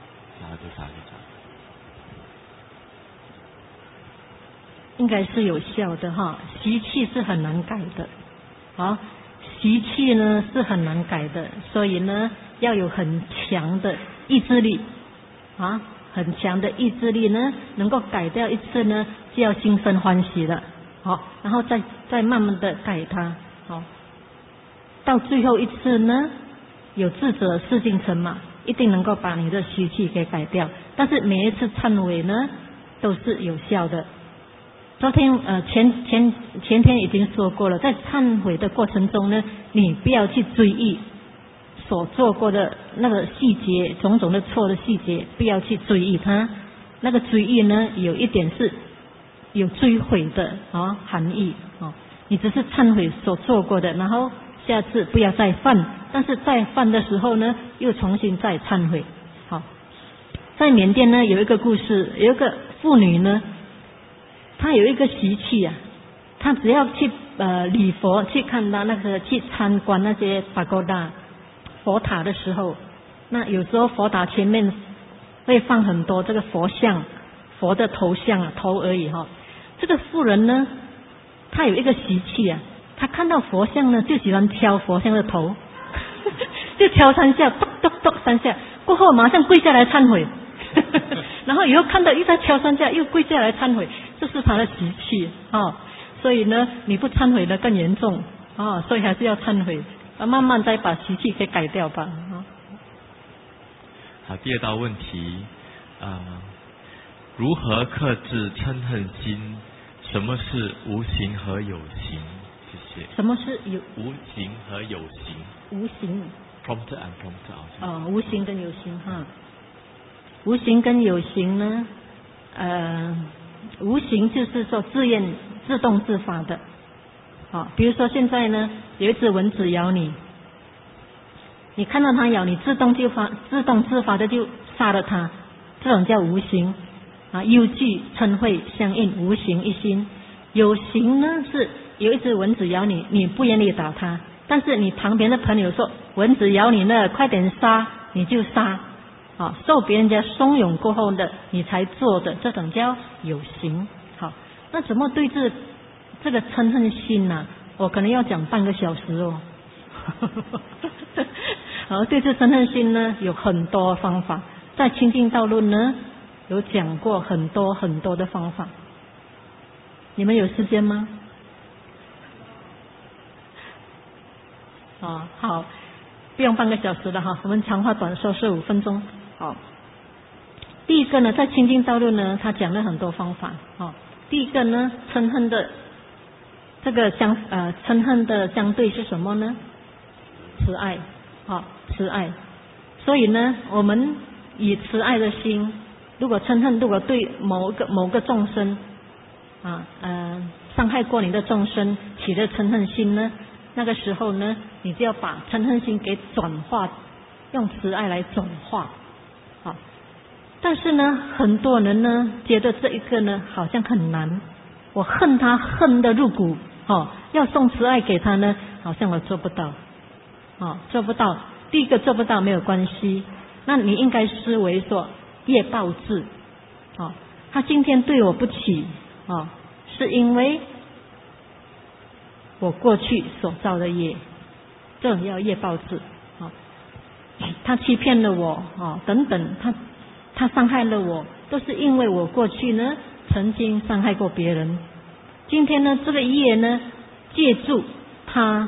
应该是有效的哈，习气是很难改的，好，习气呢是很难改的，所以呢要有很强的意志力啊，很强的意志力呢，能够改掉一次呢，就要心生欢喜了，好，然后再再慢慢的改它，好，到最后一次呢，有智者事竟成嘛，一定能够把你的习气给改掉。但是每一次忏悔呢，都是有效的。昨天呃前前前天已经说过了，在忏悔的过程中呢，你不要去追忆所做过的那个细节，种种的错的细节，不要去追忆它。那个追忆呢，有一点是有追悔的啊含义啊。你只是忏悔所做过的，然后下次不要再犯，但是再犯的时候呢，又重新再忏悔。好，在缅甸呢有一个故事，有一个妇女呢，她有一个习气啊，她只要去呃礼佛，去看到那个去参观那些巴哥达佛塔的时候，那有时候佛塔前面会放很多这个佛像，佛的头像啊，头而已哈、哦。这个妇人呢，她有一个习气啊，她看到佛像呢，就喜欢敲佛像的头，就敲三下，咚咚咚三下，过后马上跪下来忏悔，然后以后看到又再敲三下，又跪下来忏悔，这是她的习气啊、哦。所以呢，你不忏悔的更严重啊、哦，所以还是要忏悔，慢慢再把习气给改掉吧。啊、哦， 好，第二道问题，呃，如何克制嗔恨心？什么是无形和有形？谢谢。 什么是有无形和有形？ 无形 prompter and prompter 哦，无形跟有形哈。无形跟有形呢，呃，无形就是说自愿自动自发的，好、哦，比如说现在呢，有一只蚊子咬你，你看到它咬你，自动就发自动自发的就杀了它，这种叫无形啊。忧惧嗔恚相应，无形一心。有形呢是有一只蚊子咬你，你不愿意打它，但是你旁边的朋友说蚊子咬你了，快点杀，你就杀啊，受别人家怂恿过后的你才做的，这种叫有形。好，那怎么对治这个嗔恨心呢、啊？我可能要讲半个小时哦。好，对治嗔恨心呢有很多方法，在清净道论呢有讲过很多很多的方法。你们有时间吗？哦，好，不用半个小时了哈，我们长话短说，十五分钟。好，第一个呢，在清净道论呢，他讲了很多方法。哦，第一个呢，嗔恨的这个相呃嗔恨的相对是什么呢？慈爱，好、哦，慈爱。所以呢，我们以慈爱的心，如果嗔恨如果对某个某个众生啊呃伤害过你的众生起了嗔恨心呢，那个时候呢，你就要把嗔恨心给转化，用慈爱来转化。好，但是呢，很多人呢觉得这一个呢好像很难，我恨他恨得入骨， 哦，要送慈爱给他呢，好像我做不到，哦，做不到。第一个做不到没有关系，那你应该思维说业报制，哦，他今天对我不起，哦，是因为我过去所造的业，这种叫业报制，哦，他欺骗了我，哦，等等，他他伤害了我，都是因为我过去呢曾经伤害过别人。今天呢，这个业呢，借助他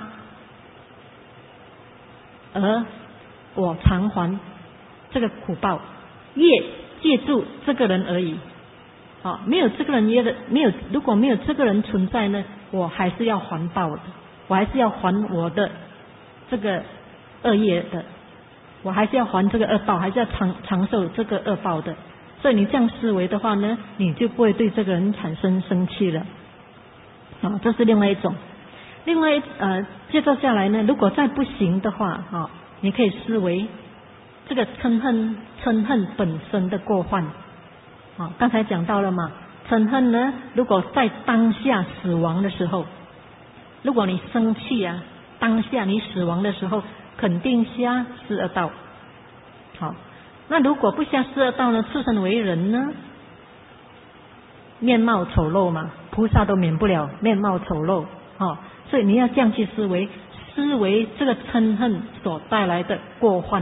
而我偿还这个苦报，业借助这个人而已。好，没有这个人业的，没有如果没有这个人存在呢，我还是要还报的，我还是要还我的这个恶业的，我还是要还这个恶报，还是要长长受这个恶报的。所以你这样思维的话呢，你就不会对这个人产生生气了。啊，这是另外一种。另外呃，接着下来呢，如果再不行的话，哈、哦，你可以思维这个嗔恨，嗔恨本身的过患。啊、哦，刚才讲到了嘛，嗔恨呢，如果在当下死亡的时候，如果你生气啊，当下你死亡的时候，肯定下十二道。好，那如果不下十二道呢，出生为人呢，面貌丑陋嘛，菩萨都免不了面貌丑陋，哦，所以你要这样去思维，思维这个嗔恨所带来的过患。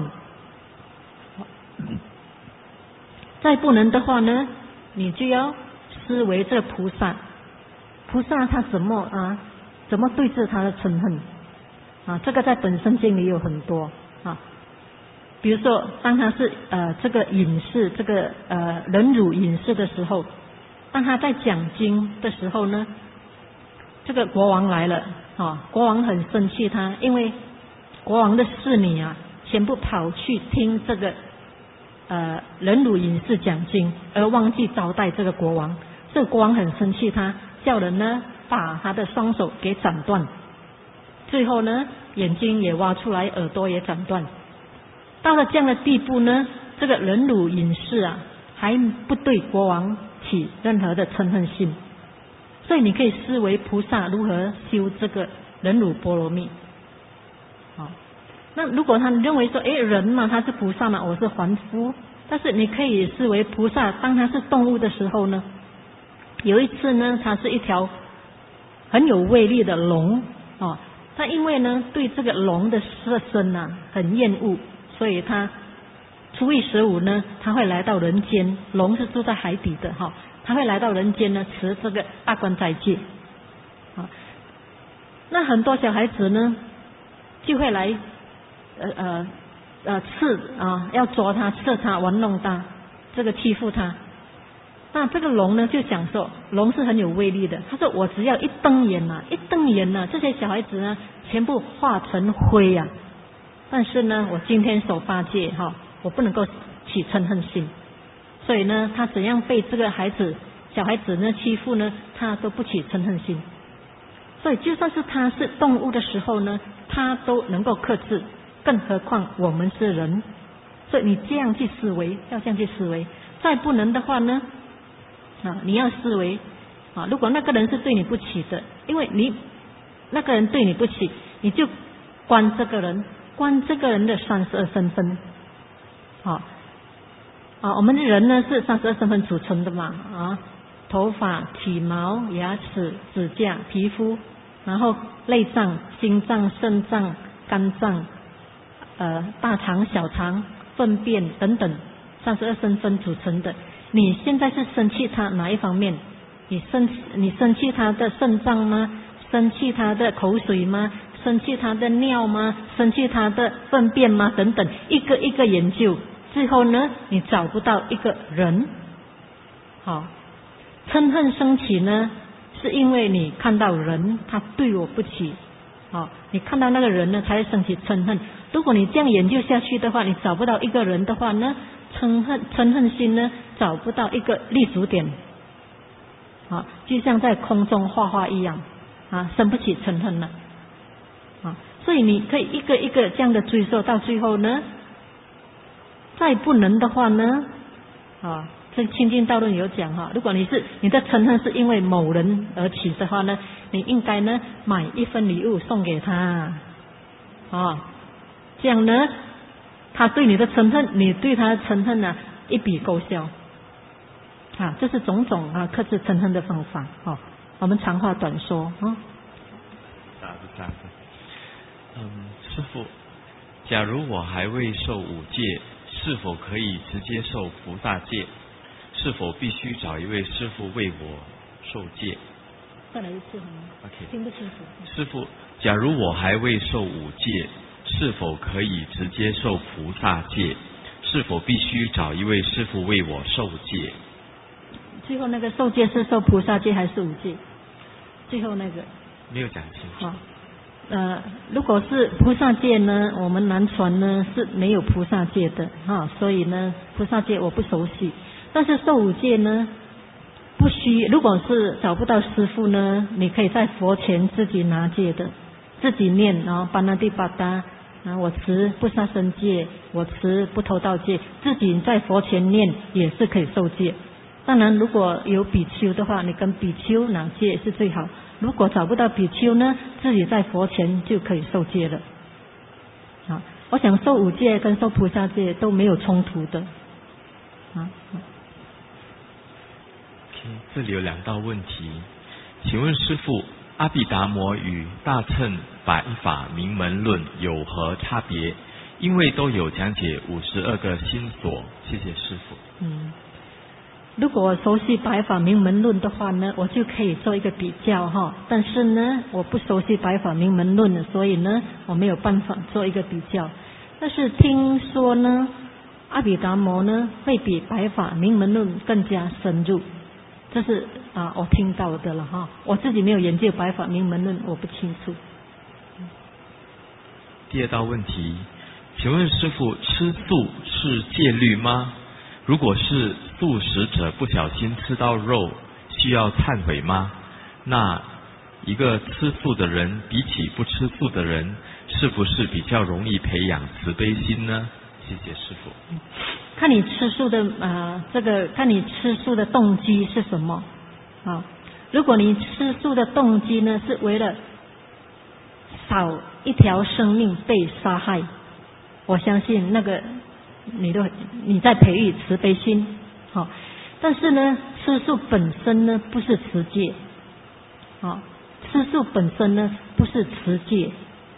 再不能的话呢，你就要思维这个菩萨，菩萨他怎么啊，怎么对治他的嗔恨啊？这个在本身经里有很多啊。比如说，当他是呃这个隐士，这个呃忍辱隐士的时候，当他在讲经的时候呢，这个国王来了啊，国王很生气他，因为国王的侍女啊，全部跑去听这个呃忍辱隐士讲经，而忘记招待这个国王。这个国王很生气他，叫人呢把他的双手给斩断，最后呢眼睛也挖出来，耳朵也斩断。到了这样的地步呢，这个忍辱隐士啊，还不对国王起任何的嗔恨心。所以你可以思维菩萨如何修这个忍辱波罗蜜。好，那如果他认为说，哎，人嘛，他是菩萨嘛，我是凡夫，但是你可以视为菩萨，当他是动物的时候呢，有一次呢，他是一条很有威力的龙哦，他因为呢对这个龙的色身啊很厌恶，所以他初一十五呢，他会来到人间，龙是住在海底的哈、哦，他会来到人间呢，持这个大观斋戒。啊，那很多小孩子呢，就会来呃呃呃刺啊，要捉他、刺他、玩弄他，这个欺负他。那这个龙呢，就想说，龙是很有威力的。他说，我只要一瞪眼呐、啊，一瞪眼呐、啊，这些小孩子呢，全部化成灰呀、啊。但是呢，我今天守八戒哈、哦，我不能够起嗔恨心，所以呢，他怎样被这个孩子、小孩子呢欺负呢，他都不起嗔恨心。所以就算是他是动物的时候呢，他都能够克制，更何况我们是人。所以你这样去思维，要这样去思维。再不能的话呢，啊，你要思维啊，如果那个人是对你不起的，因为你那个人对你不起，你就观这个人，观这个人的三十二身分。好啊，我们的人呢是三十二身分组成的嘛啊，头发、体毛、牙齿、指甲、皮肤，然后内脏、心脏、肾脏、肝脏、呃大肠、小肠、粪便等等，三十二身分组成的。你现在是生气他哪一方面？你生你生气他的肾脏吗？生气他的口水吗？生气他的尿吗？生气他的粪便吗？等等，一个一个研究，最后呢，你找不到一个人。好，嗔恨升起呢，是因为你看到人他对我不起，好，你看到那个人呢，才会升起嗔恨。如果你这样研究下去的话，你找不到一个人的话呢，嗔恨嗔恨心呢，找不到一个立足点。啊，就像在空中画画一样，啊，生不起嗔恨了。啊，所以你可以一个一个这样的追溯，到最后呢，再不能的话呢，啊， 这清净道论有讲哈，如果你是你的嗔恨是因为某人而起的话呢，你应该呢买一份礼物送给他，哦，这样呢，他对你的嗔恨，你对他的嗔恨呢一笔勾销，啊，这是种种啊克制嗔恨的方法哦。我们长话短说啊。 是这样子。嗯，师父，假如我还未受五戒，是否可以直接受菩萨戒？是否必须找一位师父为我受戒？ 再来一次好吗 ？OK， 听不清楚。 师父，假如我还未受五戒，是否可以直接受菩萨戒？是否必须找一位师父为我受戒？ 最后那个受戒是受菩萨戒还是五戒？最后那个没有讲清楚。 好，呃，如果是菩萨戒呢，我们南传呢是没有菩萨戒的哈，所以呢菩萨戒我不熟悉。但是受五戒呢，不需，如果是找不到师父呢，你可以在佛前自己拿戒的，自己念啊，巴那蒂巴达啊，我持不杀生戒，我持不偷盗戒，自己在佛前念也是可以受戒。当然，如果有比丘的话，你跟比丘拿戒是最好。如果找不到比丘呢，自己在佛前就可以受戒了。啊，我想受五戒跟受菩萨戒都没有冲突的。啊。 这里有两道问题，请问师父，阿毗达摩与大乘百法明门论有何差别？因为都有讲解五十二个心所。谢谢师父。 嗯，如果我熟悉百法明门论的话呢，我就可以做一个比较哈。但是呢，我不熟悉百法明门论，所以呢，我没有办法做一个比较。但是听说呢，阿毗达摩呢会比百法明门论更加深入。这是啊，我听到的了哈，我自己没有研究百法明门论，我不清楚。 第二道问题，请问师父，吃素是戒律吗？如果是素食者不小心吃到肉，需要忏悔吗？那一个吃素的人比起不吃素的人，是不是比较容易培养慈悲心呢？谢谢师父。 看你吃素的呃，这个看你吃素的动机是什么啊？如果你吃素的动机呢，是为了少一条生命被杀害，我相信那个你都你在培育慈悲心，好。但是呢，吃素本身呢不是持戒，啊，吃素本身呢不是持戒。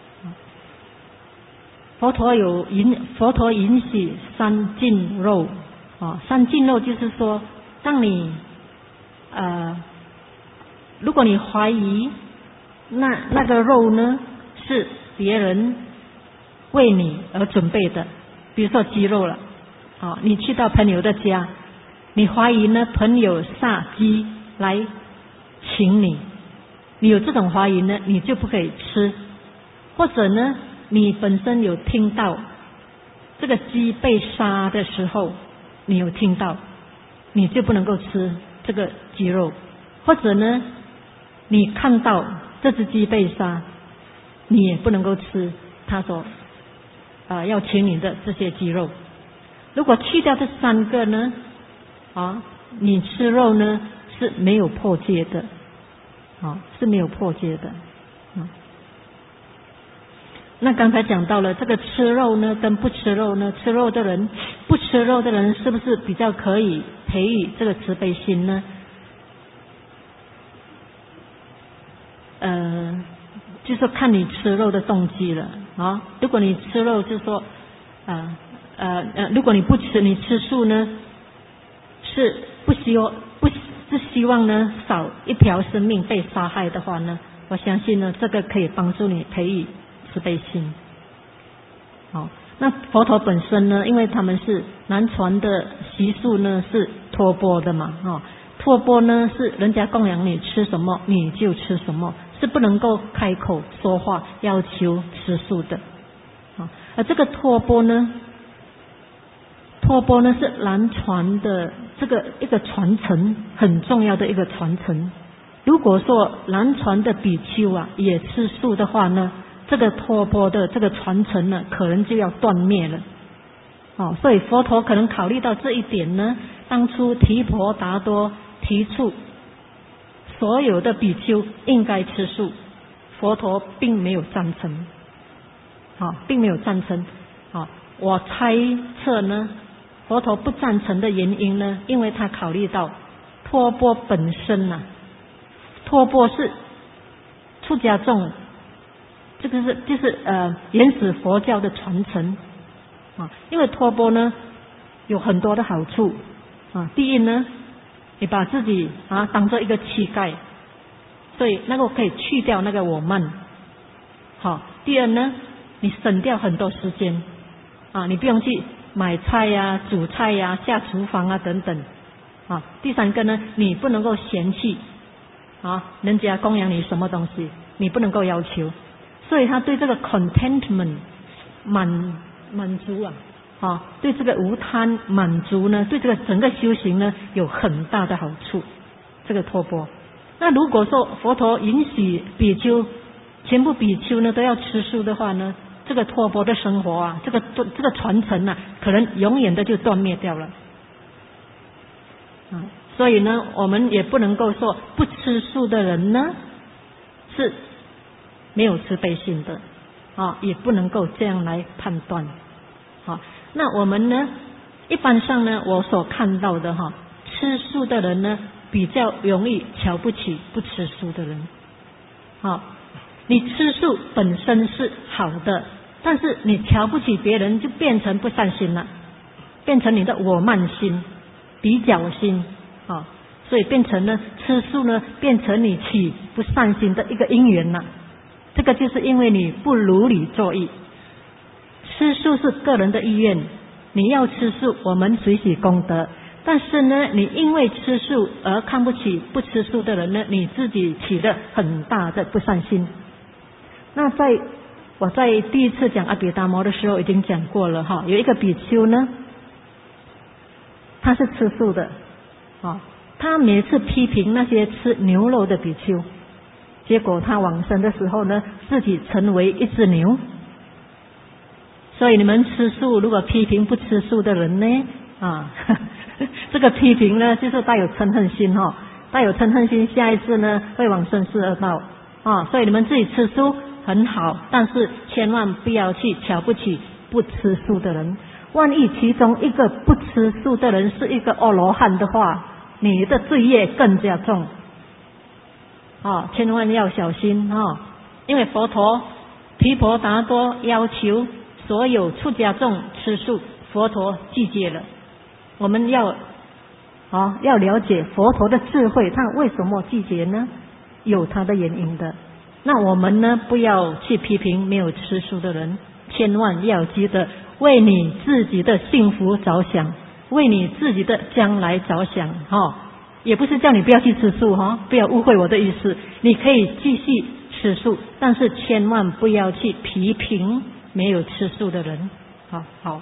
佛陀有允佛陀允许三净肉啊，三净肉就是说，当你呃，如果你怀疑那那个肉呢是别人为你而准备的，比如说鸡肉了啊，你去到朋友的家，你怀疑呢朋友杀鸡来请你，你有这种怀疑呢，你就不可以吃，或者呢。你本身有听到这个鸡被杀的时候，你有听到，你就不能够吃这个鸡肉，或者呢，你看到这只鸡被杀，你也不能够吃他所啊、呃、要请你的这些鸡肉。如果去掉这三个呢，啊，你吃肉呢是没有破戒的，啊是没有破戒的，啊。那刚才讲到了这个吃肉呢跟不吃肉呢，吃肉的人不吃肉的人是不是比较可以培育这个慈悲心呢？呃，就是看你吃肉的动机了啊。如果你吃肉就是说呃呃呃，如果你不吃，你吃素呢是不希望不是希望呢少一条生命被杀害的话呢，我相信呢这个可以帮助你培育慈悲心。好，那佛陀本身呢，因为他们是南传的习俗呢是托钵的嘛，哈、哦，托钵呢是人家供养你吃什么你就吃什么，是不能够开口说话要求吃素的。啊，而这个托钵呢，托钵呢是南传的这个一个传承，很重要的一个传承。如果说南传的比丘啊也吃素的话呢，这个托钵的这个传承呢，可能就要断灭了。 哦，所以佛陀可能考虑到这一点呢，当初提婆达多提出所有的比丘应该吃素，佛陀并没有赞成，好、哦，并没有赞成。好、哦，我猜测呢，佛陀不赞成的原因呢，因为他考虑到托钵本身啊，托钵是出家众，这个是就是呃原始佛教的传承啊，因为托钵呢有很多的好处啊。第一呢，你把自己啊当做一个乞丐，所以那个可以去掉那个我慢。好，第二呢，你省掉很多时间啊，你不用去买菜呀、煮菜呀、下厨房啊等等啊。第三个呢，你不能够嫌弃啊人家供养你什么东西，你不能够要求，所以他对这个 contentment 满满足啊，啊，对这个无贪满足呢，对这个整个修行呢有很大的好处。这个托钵，那如果说佛陀允许比丘全部比丘呢都要吃素的话呢，这个托钵的生活啊，这个这个传承啊，可能永远的就断灭掉了啊。所以呢，我们也不能够说不吃素的人呢是没有慈悲心的啊，也不能够这样来判断。好，那我们呢，一般上呢，我所看到的哈，吃素的人呢，比较容易瞧不起不吃素的人。好，你吃素本身是好的，但是你瞧不起别人，就变成不善心了，变成你的我慢心、比较心。好，所以变成呢，吃素呢，变成你起不善心的一个因缘了。这个就是因为你不如理作意。吃素是个人的意愿，你要吃素，我们随喜功德。但是呢，你因为吃素而看不起不吃素的人呢，你自己起了很大的不善心。那在我在第一次讲阿毗达摩的时候已经讲过了哈，有一个比丘呢，他是吃素的啊，他每次批评那些吃牛肉的比丘，结果他往生的时候呢，自己成为一只牛。所以你们吃素，如果批评不吃素的人呢，啊，呵呵这个批评呢，就是带有嗔恨心哈、哦，带有嗔恨心，下一次呢会往生四恶道啊。所以你们自己吃素很好，但是千万不要去瞧不起不吃素的人。万一其中一个不吃素的人是一个阿罗汉的话，你的罪业更加重啊，千万要小心啊！因为佛陀提婆达多要求所有出家众吃素，佛陀拒绝了。我们要啊要了解佛陀的智慧，他为什么拒绝呢？有他的原因的。那我们呢，不要去批评没有吃素的人，千万要记得为你自己的幸福着想，为你自己的将来着想哈、哦。也不是叫你不要去吃素哈、哦，不要误会我的意思。你可以继续吃素，但是千万不要去批评没有吃素的人。好好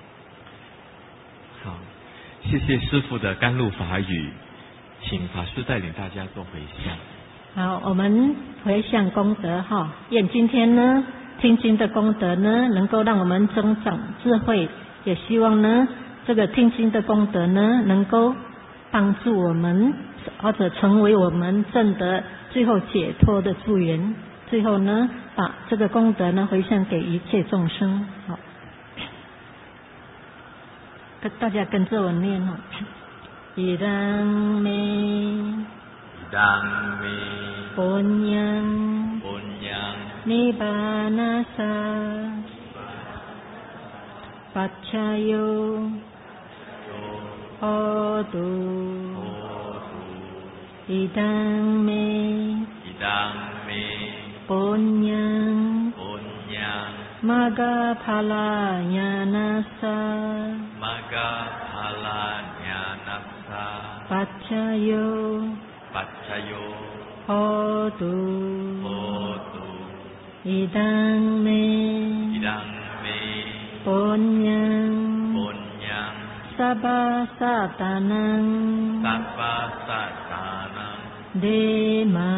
好，谢谢师父的甘露法语，请法师带领大家做回向。 好，我们回向功德哈，愿今天呢听经的功德呢，能够让我们增长智慧，也希望呢这个听经的功德呢，能够帮助我们，或者成为我们证得最后解脱的助缘。最后呢，把这个功德呢回向给一切众生。好，跟大家跟着我念哈，伊当咩，伊当咩， Punyang Punyang Nibbanasa Paccayo Hotu Idang me Idang me Punyang Punyang Magaphala Nyanasa Magaphala Nyanasa Paccayo Paccayo Hotu Hotu Idang me Idang me Punyang Punyang Sabba Satanang Sabba Satanang Dema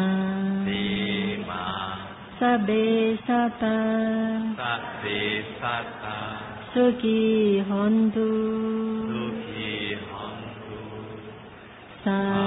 Dema Sabbe Sata Sabbe Sata Sukhi hontu. Sukhi hontu. Sarve